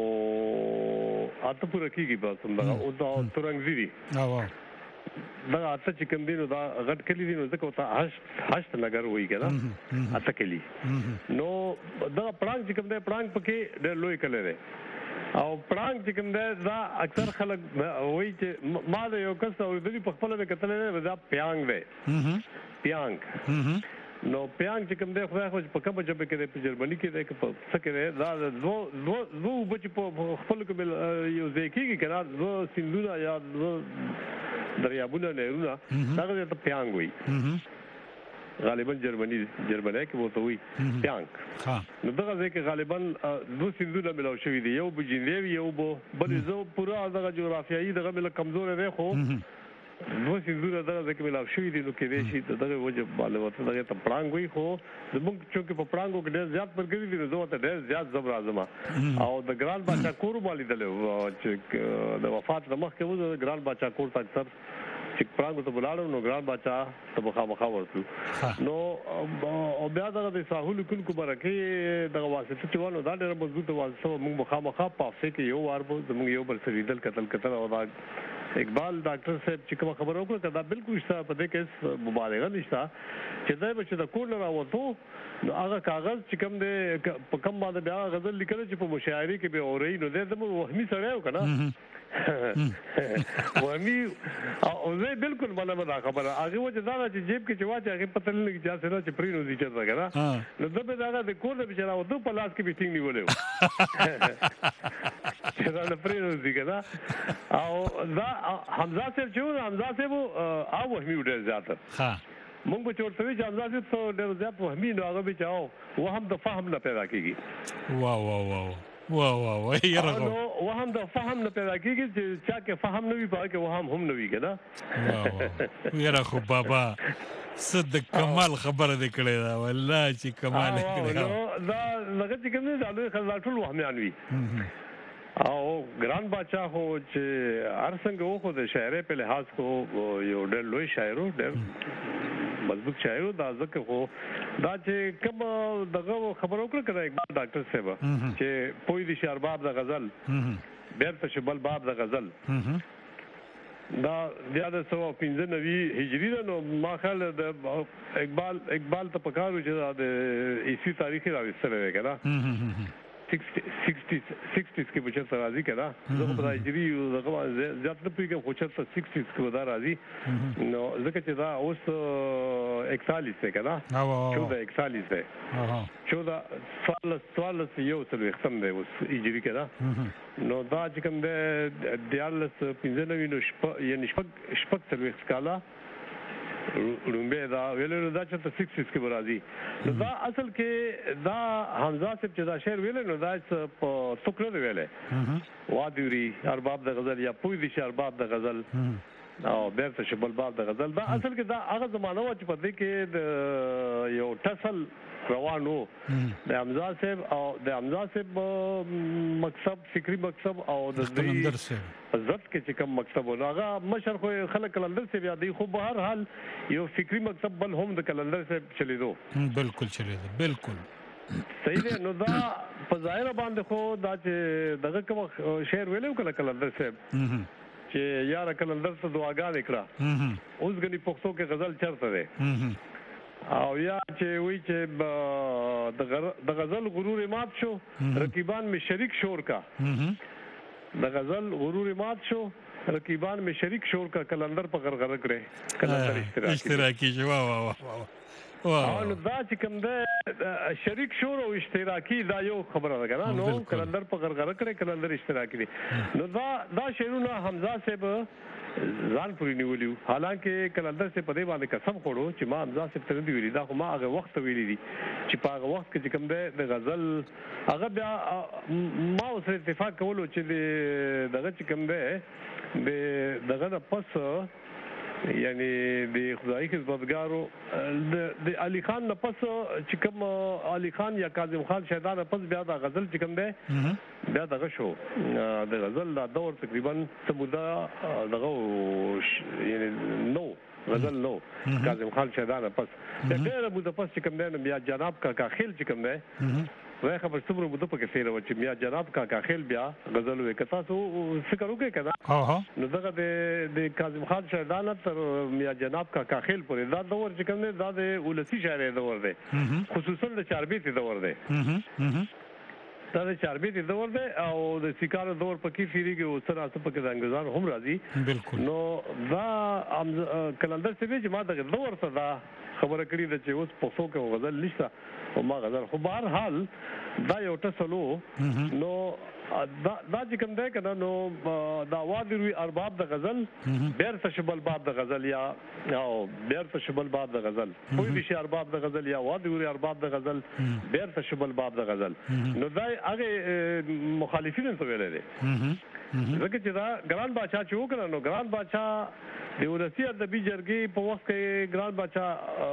اته پوره کیږي به څنګه او دا ترنګزي دي دا اته چې کوم دی نو دا غټ کلی دی نو ځکه وتا هشت نګر وای کنه اته کلی نو دا پړانګ چې کوم دی پړانګ پکې ډېر لوی کلی دی او پړانګ چې کوم دی دا اکثر خلک وای چې ما د یو کس او د په خپل د کتل دی دا پیانګ دی پیانګ نو پیانګ چې کوم دی خو په کومه ژبه کې دی په جرمني کې دی په څه کې دی دا دو بچ په خپل کې یو ځای کېږي کنه دو سیندونه یا دریابونه نهرونه دا ته پیانګ وي غالبا جرمني کې وته وي پیانګ نو دغه ځای کې غالبا دو سیندونه ملاو شوي دي یو بجیندوی یو بل زو پورا دغه جغرافیایي دغه مل کمزور دی خو نو سیندونه دغه ځکه ملاو شوی دي نو کې دې شي دغه وجه معلومات دغه ته پړانګ وي خو زموږ چې په پړانګو کې ډېر زیات برګري دي نو ته ډېر زیات زبر اعظم او د ګران بادشاہ کور باندې دله چې د وفات د مخ کې و د ګران بادشاہ کور تک سر چې پړانګو ته بلاړو نو ګران بادشاہ ته مخامخ ورتلو نو او بیا دغه د ساحل کوونکو برکه دغه واسطه چې ونه دا ډېر مضبوطه واسطه موږ مخامخ پافه کې یو وار زموږ یو بل سریدل قتل او دا اقبال ډاکټر صاحب چې کوم خبر وکړه دا بالکل شته په دې کې مبالغه نشته چې دا به چې د کور نه راوته نو هغه کاغذ چې کوم دی په کوم باندې بیا غزل لیکل چې په مشاعري کې به اوري نو دې زموږ وهمي سره یو کنه وهمي او زه بالکل باندې دا خبره هغه وجه دا چې جیب کې چې واچ هغه پته نه لګي چې سره چې پرینو دي چې دا کنه نو دا به دا د کور نه بچا راوته په لاس کې بیټینګ نیولې چې دا نه پرینو دي کنه او دا حمزه صاحب چې حمزه صاحب او وهمي ډېر زیاته مونږ به چورته چې حمزه صاحب ډېر زیات وهمي نو هغه به چاو و هم د فهم نه پیدا کیږي واه یره نو وهم د فهم نه پیدا کیږي چې چا کې فهم نه وي پاره کې وهم هم نه وي کنه یره خو بابا صدق کمال خبره دې کړې دا والله چې کمال کړې نو دا لکه چې کوم نه ځاله ټول وهمیان وي او ګران بادشاہ هو چې ارڅنګ وو خو د شاعرۍ په لحاظ کو یو ډېر لوی شاعر و ډېر مضبوط شاعر دا ځکه خو دا چې کوم دغه خبرو کړ کړه اقبال ډاکټر صاحب چې پوی دي شعر باب د غزل بیرته شبل باب د غزل دا بیا د 195 هجری نو ما خیال د اقبال ته پکارو چې د عیسی تاریخي راوستل وکړه 60 کې بچر راځي کړه زه په دایری دغه ځات نه پیګم خو چرته 60 کې ودا راځي نو ځکه چې دا اوس 41 څه کړه 41 ده 14 یو څه ختم دی اوس ایجری کړه نو دا چې کوم ده دیالس 95 نو یعنی شپږ څلوي سکالا رومبه دا ویلو دا چې 60 کې برازي نو دا اصل کې دا حمزه صاحب چې دا شعر ویل نو دا په ټوکر دی ویلې واديوري ارباب د غزل یا پوی دي ارباب د غزل او بیرته شبل باب د غزل دا اصل کې دا هغه زمانہ و چې په دې کې یو ټسل روانو د حمزه صاحب او د حمزه صاحب مکتب فکری مکتب او د کلندر صاحب عزت کې چې کوم مکتب هغه مشر خو خلک کلندر صاحب یادې خو به هر حال یو فکری مکتب بل هم د کلندر صاحب چلیدو بالکل چلیدو بالکل صحیح دی نو دا په ظاهر باندې خو دا چې دغه کوم شعر ویلو کله کلندر صاحب چې یار کلندر ته دعاګانې کړه اوس غني پښتو کې غزل چرته ده او یا چې وی چې د غزل غرور مات شو رقیبان می شریک شور کا د غزل غرور مات شو رقیبان می شریک شور کا کلندر په غرغره کړي کلندر اشتراکی جو واه واه او دا چې کوم ده شریک شور او اشتراکی دا یو خبره ده کنه نو کلندر په غرغره کړي کلندر اشتراکی دي نو دا شعرونه حمزه صاحب ځان پوری نیولیو حالانکه کلندر سے په دې باندې قسم خوړو چې ما حمزه صاحب ته دی ویلي دا خو ما هغه وخت ویلي دي چې په هغه وخت کې کوم ده د غزل هغه بیا ما اوسه اتفاق کولو چې دغه چې کوم ده دغه پس یعنی د خدای خدمتګارو د علي خان نه پس چې کوم علي خان یا کاظم خان شهدا نه پس بیا د غزل چې کوم ده بیا دغه شو د غزل دا دور تقریبا سمودا دغه یعنی نو غزل نو کاظم خان شهدا نه پس ډېر مو د پس چې کوم ده بیا جناب کا خیل چې کوم ده وای خبر څومره مو د پکې سیر و چې بیا جناب کا خیل بیا غزل وکتا سو فکر وکړه کدا نو دغه د کاظم خان شهدانه تر بیا جناب کا خیل پورې دا دور چې کوم دا د ولسی شاعر دور دی خصوصا د چاربیت دور دی دا د چاربیت دور دی او د سیکار دور پکې فریږي او سره څه پکې د انګريزان هم راځي بالکل نو دا کلندر څه چې ما د دور څخه دا خبره کړې ده چې اوس په څو کې غزل نشته او ما غزل خو بهر حال دا یو ټسلو نو دا چې کوم ده کنه نو دا وادي ارباب د غزل بیرته شبل باب د غزل یا او بیرته شبل باب د غزل کوئی شي ارباب د غزل یا وادي ارباب د غزل بیرته شبل باب د غزل نو دا هغه مخالفین څه ویل دي ځکه چې دا ګران بادشاہ چې وکړ نو ګران بادشاہ د ولسی ادبي جرګې په وخت کې ګران بادشاہ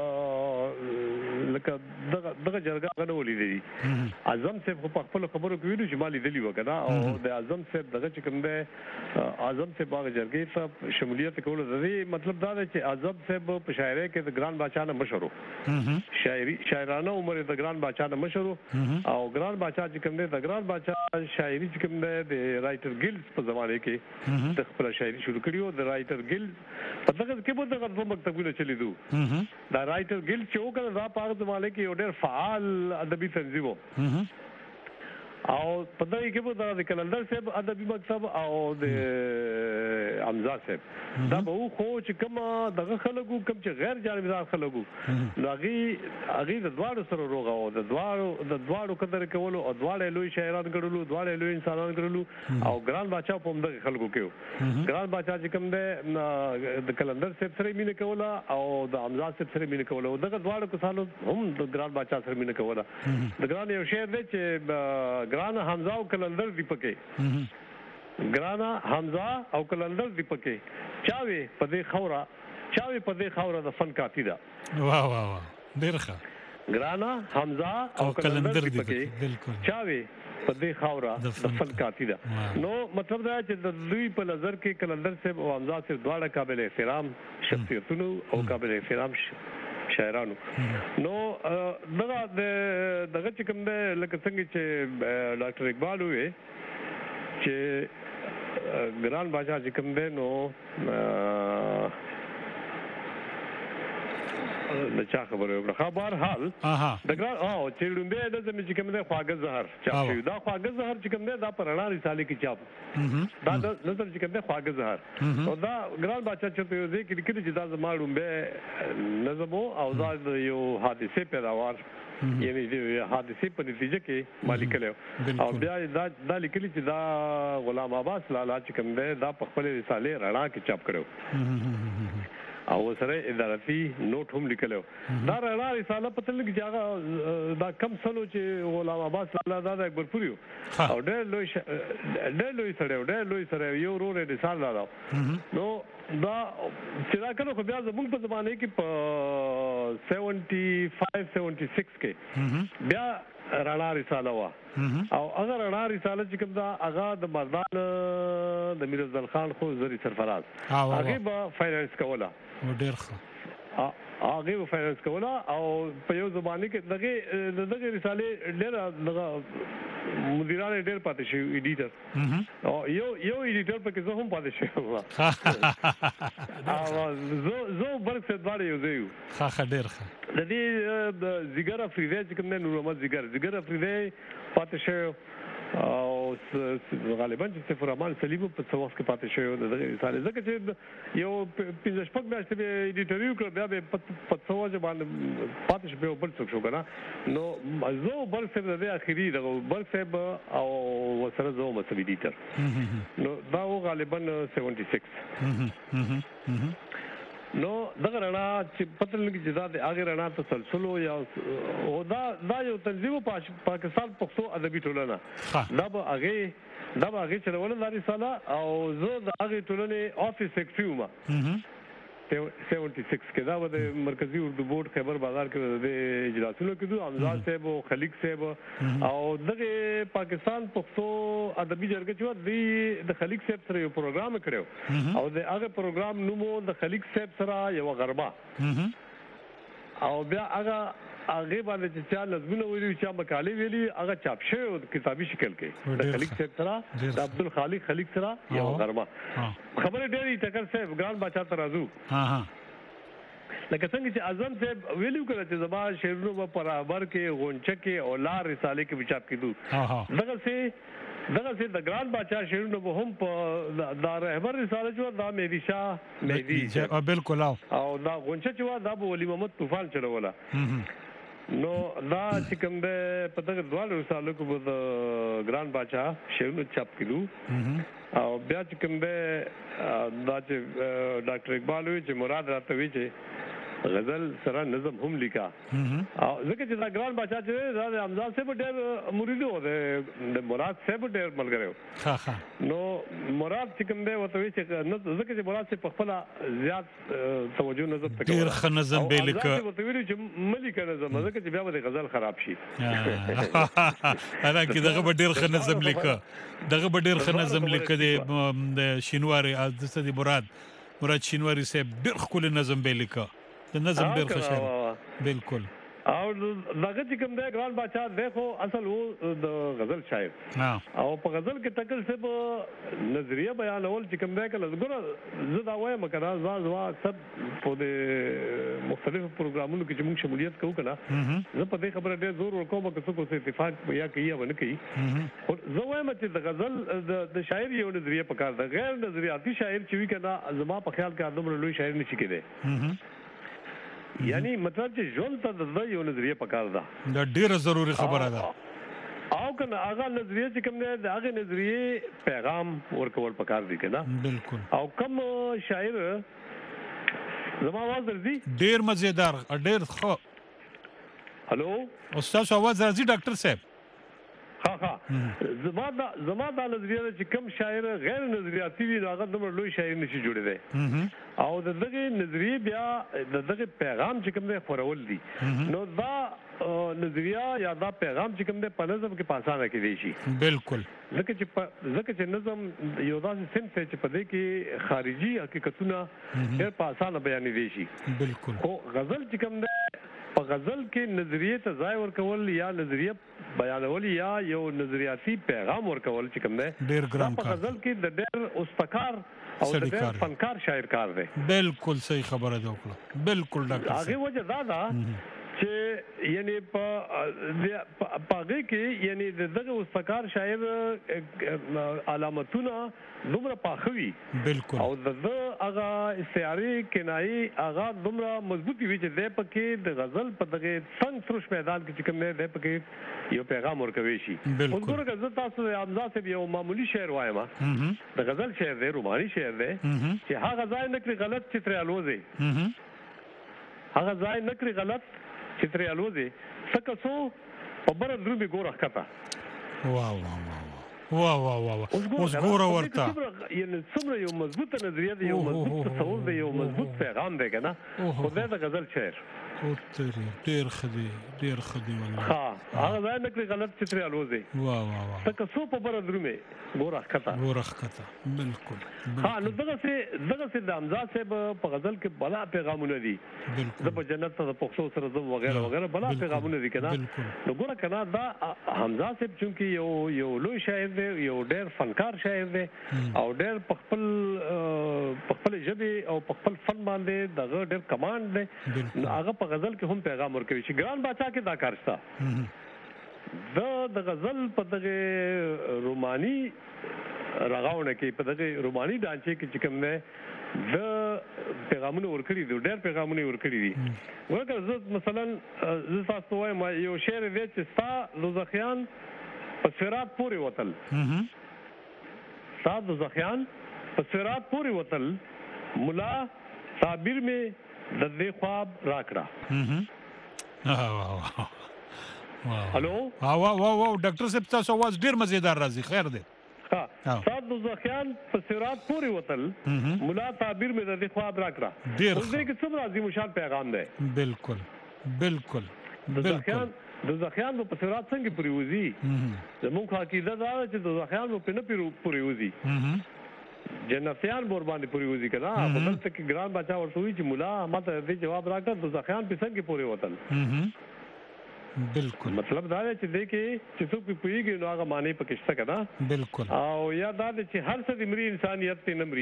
لکه دغه جرګه غنولې دي اعظم صاحب په خپل خبرو کې ویلو چې مالي دلی وکړه او د اعظم صاحب دغه چې کوم ده اعظم صاحب هغه جرګې ته شمولیت کول د مطلب دا دی چې اعظم صاحب په شاعرۍ کې د ګران بادشاہ نه مشهور شاعرانه عمر د ګران بادشاہ نه مشهور او ګران بادشاہ چې کوم ده د ګران بادشاہ شاعري چې کوم ده د رائټر ګیلز په زمانه کې د خپل شاعري شروع کړیو د رائټر ګیلز په دغه کې به دغه دوه مکتبونه چلیدو دا رائټر ګیلز چې وکړه دا په هغه زمانه کې یو ډېر فعال ادبي تنظیم او په دغه کې به د کلندر صاحب ادبي مکتب او د حمزه صاحب دا به خو چې کوم دغه خلکو کوم چې غیر جانبدار خلکو هغه د دواړو سره روغه او د دواړو قدر کولو او دواړو لوی شاعران ګړلو دواړو لوی انسانان ګړلو او ګران بادشاہ په دغه خلکو کې ګران بادشاہ چې کوم د کلندر صاحب سره مینه کوله او د حمزه صاحب سره مینه کوله دغه دواړو کسانو هم د ګران بادشاہ سره مینه کوله د ګران یو شعر دی چې ګران حمزه او کلندر دی پکې ګران حمزه او کلندر دی پکې چاوي په دې خوره د فن کافی ده واه واه واه ډیر ښه ګران حمزه او کلندر دی پکې بالکل چاوي په دې خوره د فن کافی ده نو مطلب دا چې د دوی په نظر کې کلندر صاحب او حمزه صاحب دواړه قابل احترام شخصیتونو او قابل احترام شاعرانو نو دغه چې کوم ده لکه څنګه چې ډاکټر اقبال وې چې ګران بادشاہ چې کوم ده نو د چا خبره وکړه. خبر حال د ګران چې لومبه د زمي چې کوم ده خواږه زهر چاپ شوی دا خواږه زهر چې کوم ده دا پرانا رساله کې چاپ دا د نظر چې کوم ده خواږه زهر او دا ګران بچا چې یو ځکه کې چې دا زما لومبه نظم او دا یو حادثه پیداوار یعنی د حادثه په نتیجه کې مالک له او بیا دا لیکلي چې دا غلام عباس لالا چې کوم ده دا په خپل رساله رڼا کې چاپ کړو او سره ادارتي نوٹ هم لیکلو دا رڼا رساله پته لګی جاګه دا کم سلو چې غلام عباس لالا دا اکبرپوریو او ډېر لوی سره یو ورور رساله لاله نو دا چې دا کله خو بیا زموږ په زمانه کې په 75-76 کې بیا رڼا رساله وا او هغه رڼا رساله چې کوم دا هغه د مردان د میرزل خان خو زری سرفراز هغه به فاینانس کوله ډېر ښه هغه به فاینانس کوله او په یو زمانه کې دغه رساله ډېر مدیران ډېر پاتې شي ایډیټر او یو ایډیټر په کې زه هم پاتې شم زه برک څه دواړه یو ځای ښه ډېر ښه د دې زیګر افریدی چې کوم نه نور محمد زیګر افریدی پاتې شو او غالبا چې صفر امان سلیمو په څوس کې پاتې شو د رساله ځکه چې یو پنځه شپږ میاشتې به ایډیټریو کړ بیا به په څوس باندې پاتې شو بل څه شو کنه نو زه بل څه د اخیری د بل څه او وسره زه مو ایډیټر نو دا غالبا 76 نو دغه رڼا چې پته لګی چې دا د هغه رڼا تسلسلو یا او دا یو تنظیم پاکستان پښتو ادبي ټولنه دا به هغه چلول د رساله او زه د هغه ټولنې افیس سیکریټری وم 76 کې دا د مرکزی اردو بورډ خبر بازار کې د اجلاسونو کې دوه امزاد صاحب او خلیق صاحب او دغه پاکستان پښتو ادبي جرګه چې د خلیق صاحب سره یو پروګرام کړو او د هغه پروګرام نومو د خلیق صاحب سره یو غربه او بیا هغه باندې چې چا لزمونه ویلي چې مقاله ویلي هغه چاپ شوی او کتابي شکل کې د خلیق صاحب سره د عبدالخالق خلیق سره یو غربه خبره ډېری ټکر صاحب ګران بچا ترازو لکه څنګه چې اعظم صاحب ویلو کړه چې زما شعرونو په برابر کې غونچه کې او لار رساله کې چاپ کیدو دغه سي د ګران بچا شعرونو به هم په د رهبر رساله جو دا مهدی شاه بالکل او دا غونچه چې دا به ولی محمد طوفان چلوله نو دا چې کوم ده په دغه دوه رسالو کې د ګران بچا شعرونو چاپ کیدو او بیا چې کوم ده دا چې ډاکټر اقبال وی چې مراد راته وی چې غزل سره نظم هم لیکا او ځکه چې دا ګران بچا چې د امزاد صاحب ډېر مرید و د مراد صاحب ډېر ملګری نو مراد چې کوم دی وته چې ځکه چې مراد صاحب په خپل زیات توجه نظم تکړه ډېر ښه نظم به لیکه وته ویل چې ملي کنه نظم ځکه چې بیا به غزل خراب شي انا کې دغه ډېر ښه نظم لیکه د شینواری د مراد شینواری صاحب ډېر خپل نظم به لیکه د نظم ډېر ښه شعر بالکل او دغه چې کوم دی ګران بچا دیکھو اصل وو د غزل شاعر او په غزل کې تکل څه په نظریه بیانول چې کوم دی کله زګره زدا وایم کړه زوا سب په د مختلفو پروګرامونو کې چې موږ شمولیت کوو کنه زه په دې خبره ډېر زور ورکوم چې څه کوڅه اتفاق یا کوي یا ونه کوي زه وایم چې د غزل د شاعر یو نظریه پکار ده غیر نظریاتي شاعر چې وی کنه زما په خیال کې ادم لوی شاعر نشي کېده یعنی مطلب چې ژوند ته د یو نظریه پکار ده دا ډیره ضروری خبره ده او کنه هغه نظریه چې کوم دی هغه نظریه پیغام ورکول پکار دي کنه بالکل او کوم شاعر زما आवाज درځي ډیر مزیدار ډیر ښه هالو استاد आवाज راځي ډاکټر صاحب ها زما دا نظریه چې کوم شاعر غیر نظریاتي وي هغه د لوی شاعر نشي جوړیدي او دغه نظریه بیا دغه پیغام چې کوم دی خورول دي نو دا نظریه یا دا پیغام چې کوم دی په نظم کې پاسانه کې دی شي بالکل ځکه چې نظم یو داسې سنت چې په دې کې خارجي حقیقتونه ډېر پاسانه بیان دي شي بالکل خو غزل چې کوم دی په غزل کې نظریه ته ځای ورکول یا نظریه بیانول یا یو نظریاتي پیغام ورکول چې کوم دی ډېر ګران په غزل کې د ډېر اوسپکار او د فنکار شاعر کار دی. بالکل صحیح خبره ده وکړه. بالکل ډاکټر صاحب. هغه وجه دا ده چې یعنی په هغه کې یعنی دغه واستکار شاعر علامتونه دومره پاخوي. بالکل. او دغه هغه استعاری کنایي هغه دومره مضبوطی وي چې د پکې د غزل په دغه څنګه ترش میدان کې چې کوم نه د پکې یو پیغام ورکوي شي. وګوره غزل تاسو حمزه صاحب یو معمولی شعر وایم د غزل شعر دی روماني شعر دی چې هغه ځای نکړي غلط چې تر الوزي هغه ځای نکړي غلط چې تر الوزي څکه سو په بر دروبي ګوره کته. واه واه واه واه واه اوس ګوره ورته یعنی څومره یو مضبوطه نظریه دی یو مضبوط تصور دی یو مضبوط پیغام دی کنه خدای د غزل شعر او ډیر خدي والله. ها هغه ځای نکړي غلط چې تر الوزي. واه واه واه څکه سو په بر دروبي ګوره کته. بالکل. ها نو دغه سه د حمزه صاحب په غزل کې بلا پیغامونه دي. د په جنت ته د پښتو سره زو وغیرہ وغیرہ بلا پیغامونه دي کنه. نو ګوره کنه دا حمزه صاحب چې یو لوی شاعر دی یو ډېر فنکار شاعر دی او ډېر په خپل ژبه او په خپل فن باندې دغه ډېر کمانډ دی. هغه په غزل کې هم پیغام ورکوي چې ګران بچا کې دا کار شته. د غزل په دغه روماني راغاونه کې په دغه روماني ډانچې کې چې کوم نه د پیغامونه ورکړي دي ډېر پیغامونه ورکړي دي. ورکه زه مثلا زه تاسو وایم یو شعر دی چې ستا دوزخیان په صراط پورې وتل ستا دوزخیان په صراط پورې وتل ملا تعبیر می د دې خواب راکړه. هلو واو ډاکټر صاحب تاسو आवाज ډیر مزیدار راځي. خیر دی. سات دوزخیان په صراط پورې وتل ملا تعبیر می د دې خواب راکړه. ډیر اوس دې کې څومره عظیم شان پیغام دی. بالکل. دوزخیان په صراط څنګه پورې وځي زموږ عقیده دا چې دوزخیان په نه پورې وځي جنتیان بور باندې پوری وځي کنه. په دلته کې ګران بچا ورسوي چې مولا ماته دې جواب راکړ دوزخیان په څنګه پوری وتل. بالکل. مطلب دا دی چې دې کې چې څوک پیږي نو هغه معنی پکې شته کنه. بالکل. او یا دا دی چې هر څه د مری انسانيت ته نمري.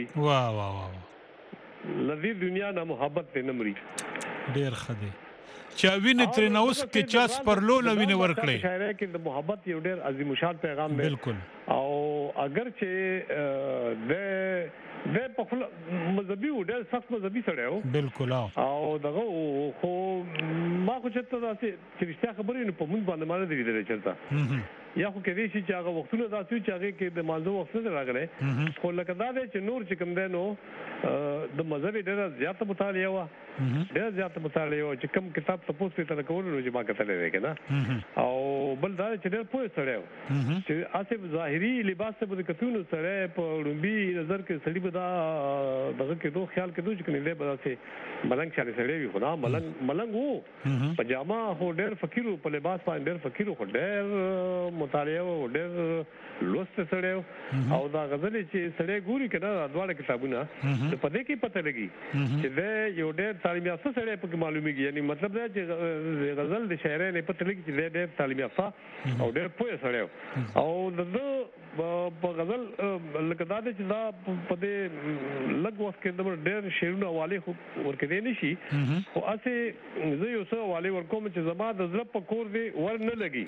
واه لذي دنیا نه محبت ته نمري. ډیر خدي چا وینې تر نو اوس کې چا سپرلو لوینه ورکړي. شاعر کې د محبت یو ډیر عظیم شان پیغام دی. بالکل. او اگر چې د په خپل مذهبي و ډېر سخت مذهبي سره و. بالکل. او دغه خو ما خو چې تاسو چې رښتیا خبرې نه په مونږ باندې مال دی درې چلتا یا خو کې دې چې هغه وختونه داسې چې هغه کې د مازو وخت سره راغله خو لکه دا دی چې نور چې کوم دی نو د مذهبي ډېر زیاته مطالعه و ډېر زیاته مطالعه و چې کوم کتاب تاسو ته تل کول نو چې ما کتلې دی کنه. او بل دا چې ډېر پوه سره و چې اسه ظاهري لباس ته د کتونو سره په لومبي نظر کې سړي به دا دغه کې دوه خیال کې دوه چې کنه به داسې ملنګ چاله سړي وي خو نه ملنګ وو پجامه هو ډېر فقیر په لباس باندې ډېر فقیر خو ډېر مطالعه او ډېر لوست سره او دا غزل چې سړي ګوري کنه دواړه کتابونه په دې کې پته لګي چې د یو ډېر تعلیم یافته سړي په معلومیږي. یعنی مطلب دا چې غزل د شاعر نه پته لګي چې ډېر تعلیم یافته او ډېر پوه سړی او د په غزل لکه دا چې دا په دې لږ وخت کې د ډېر شعرونو حواله ورکړې نشي خو اسه زه یو څه حواله ورکوم چې زما د زړه په کور دی ور نه لګي.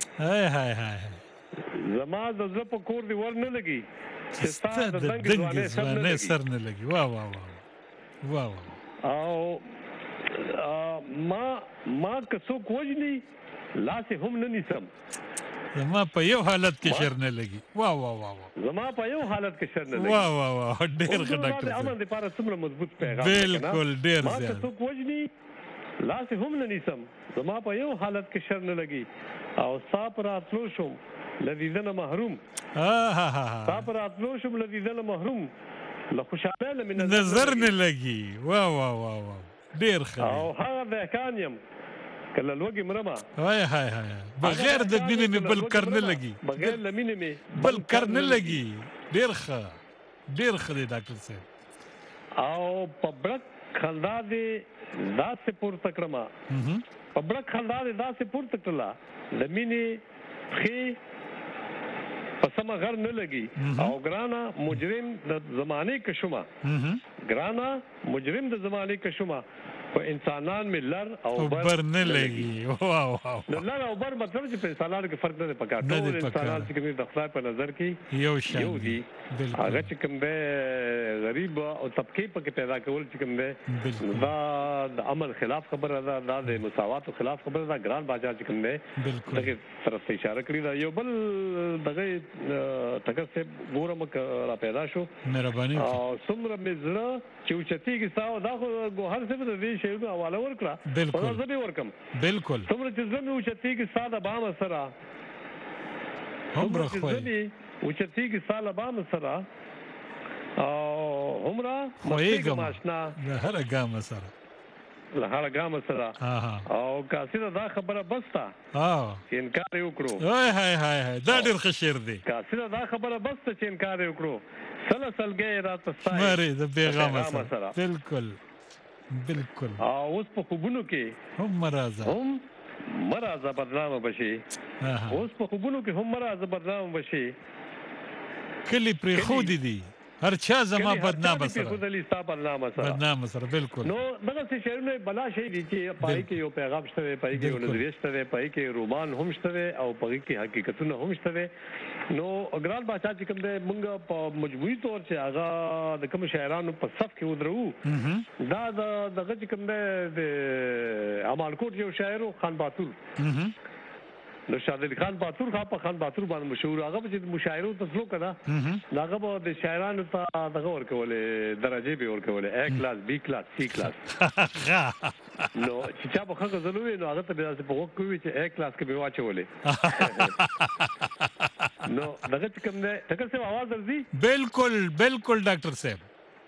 زما د زړه په کور دی ور نه لګي چې ستا د دنګ ځوانه سر نه لګي. واه او ما که څوک وجني لاس هم نه نیسم. زما په یو حالت کې شر نه لګي. واه زما په یو حالت کې شر نه لګي. واه ډېر ښه ډاکټر. امن د پاره څومره مضبوط پیغام. بالکل ډېر زیات. ما که څوک وجني لاس هم نه نیسم زما په یو حالت کې شر نه لګي او صاحب راتلو شم لذیذنه محروم. صاحب راتلو شم لذیذنه محروم له خوشاله من نظر نه لګي. واه ډېر ښه. او هغه د کانیم کله لوګي مرما هاي بغیر د مینې مې بل کار نه لګي. بغیر د مینې مې بل کار نه لګي. ډېر ښه دی ډاکټر صاحب. او په برک خندا دې داسې پورته کړما په برک خندا دې داسې پورته کړلا د مینې خې پسمه غر نه لګي او ګرانا مجرم د زمانه کې شوما ګرانا مجرم د زمانه کې شوما په انسانان می لر او بر نه لګي واو نو لر او بر مطلب چې په انسانانو کې فرق نه پکار ټول انسانان چې کوم د خدای په نظر کې یو دي هغه چې کوم به غریب او طبقه په پیدا کول چې کوم ده دا د عمل خلاف خبره ده دا د مساوات خلاف خبره ده ګران بازار چې کوم ده دغه طرف ته اشاره کړی دا یو بل دغه تکر سے ګورم را پیدا شو مهرباني او څومره مزړه چې اوچتي کې ساو دا هر څه د دې شی په حواله ورکړه بالکل زه به ورکم بالکل څومره چې زمي اوچتي کې ساده بام سره عمر خوي اوچتي کې ساده بام سره او عمره خوېګم آشنا هر ګام سره له ګام سره او کاسره دا خبره بستا انکار وکړو هاي دا ډېر خشیر دی کاسره دا خبره بستا چې انکار وکړو سلسلګي راته سای مری د پیغام سره بالکل او اوس په خوبونو کې هم مرزه بدنامه بشي اوس په خوبونو کې هم مرزه بدنامه بشي کلی پری خو دي هر چا زما بدنامه سره خودلی ستا بدنامه سره بالکل نو دغه څه شعرونه بلا شي دي چې پای کې یو پیغام شته پای کې یو نظریه شته پای کې رومان هم شته او پای کې حقیقتونه هم شته نو اګرال بادشاہ چې کوم د مونږ په مجموعي تور چې هغه د کوم شاعرانو په صف کې ودرو دا دغه چې کوم د امالکوټ یو شاعر خان باتور نو شادل خان باتور په خان باتور باندې مشهور هغه چې مشاعرو تسلو کړه هغه به د شاعرانو ته دغه ورکولې درجه به ورکولې A کلاس B کلاس C کلاس نو چې چا په خغه زلوې نو هغه ته به په وګ کوي چې A کلاس کې به واچولې نو دغه کوم نه څنګه څه आवाज درځي بالکل ډاکټر صاحب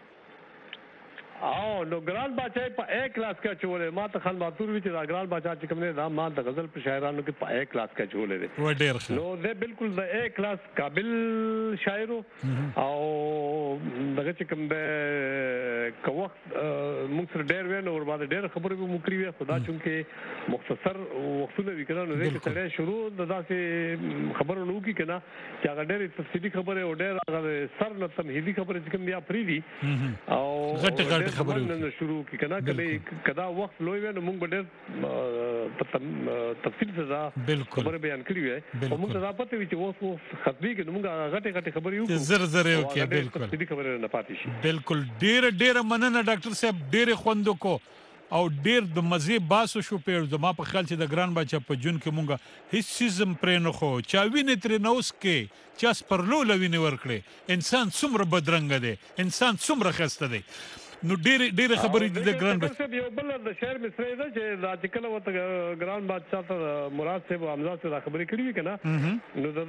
او نو ګران بچای په A کلاس کې چولې ما ته خان باتور وی چې دا ګران بچا چې کوم نه دا ما د غزل په شاعرانو کې په A کلاس کې چولې دي و ډېر ښه نو ده بالکل د A کلاس قابل شاعر او دغه چې کوم به کوخ موږ سره ډېر وینو ور باندې ډېر خبرې به مو کړې وي خدا چونکه مختصر وختونه وکړو نو دغه سره شروع د داسې خبرو نو کې کنه چې هغه ډېر تفصیلی خبره او ډېر سر نه تمهیدی خبره چې کوم بیا پری دي او غټ خبرې نن شروع کی کنه کدا وخت لوی ونه موږ ډېر تفصیل سره خبره بیان کړې وي او موږ دا پته وی چې اوس خطبي کې موږ غټه خبرې یو زر یو کې بالکل دې خبره نه پاتې شي بالکل ډېر مننه ډاکټر صاحب ډېر خوندو کو او ډېر د مزه باسو شو په زما په خیال چې د ګران بچا په جون کې مونږه هیڅ سیزم پرې نه خو چا وینې تر نوس کې چا سپرلو لوینې ورکړي انسان څومره بدرنګ دی انسان څومره خسته دی نو ډېر خبرې د ګران بادشاہ یو بل د شهر مصری ده چې د ارتکل وته ګران بادشاہ ته مراد صاحب حمزه سره خبرې کړې وي کنه نو د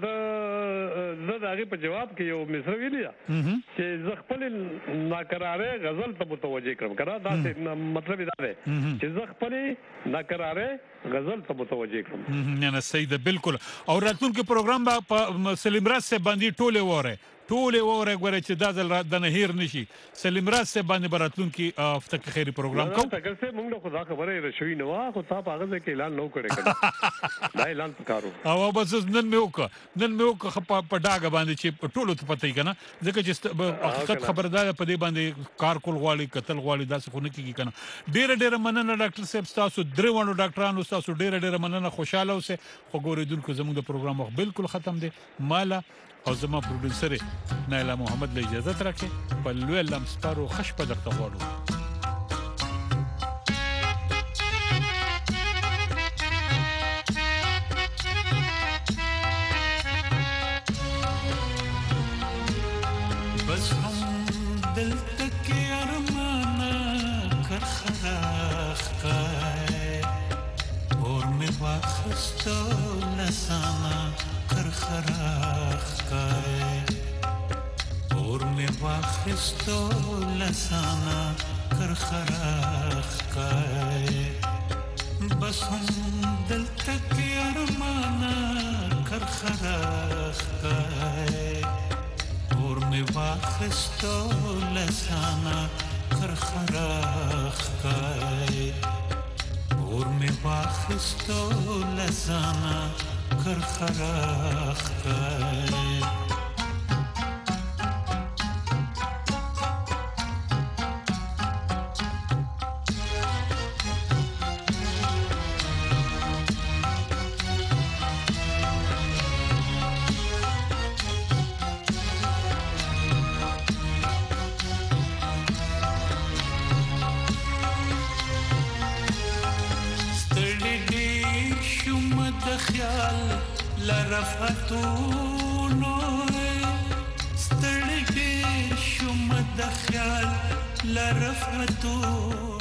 هغه په جواب کې یو مصری ویلی چې ز خپل ناقراره غزل ته متوجه کړم کنه دا مطلب دا دی چې ز خپل ناقراره غزل ته متوجه کړم نه صحیح ده بالکل او راتلونکي پروګرام په سلیم راز سے باندې ټوله وره غوړې چې دا ځل د نهیر نشي سلیم راز سے باندې براتلونکي افتک خیری پروګرام کوم تاسو څه موږ خدا خبره رشوي نو خو تاسو هغه ځکه اعلان نو کړی دا اعلان وکړو او بس نن مې وکړه په ډاګه باندې چې ټولو ته پته کنا ځکه چې حقیقت خبردار په دې باندې کار کول غواړي قتل غواړي دا څه خو نه کیږي کنه ډېر مننه ډاکټر صاحب تاسو درېوانو ډاکټرانو تاسو ډېر مننه خوشاله اوسه خو ګورېدونکو زموږ د پروګرام وخت بالکل ختم دی مالا او زما پروډوسر نایلا محمد له اجازه ترکه په لوی لمسپارو خش په درته غواړو بس هم دل تک ارمانا کر خراخ کائے اور میں واخستو لسانا کر خراخ کائے اور میں واخستو لسانا کر خراخ کائے بس ہم دل تک ارمانا کر خراخ کائے اور میں واخستو لسانا کر خراخ کائے اور میں واخستو لسانا فکر خراخ کای لرفتونو ستړي ډېر شوم د خیال لرفتونو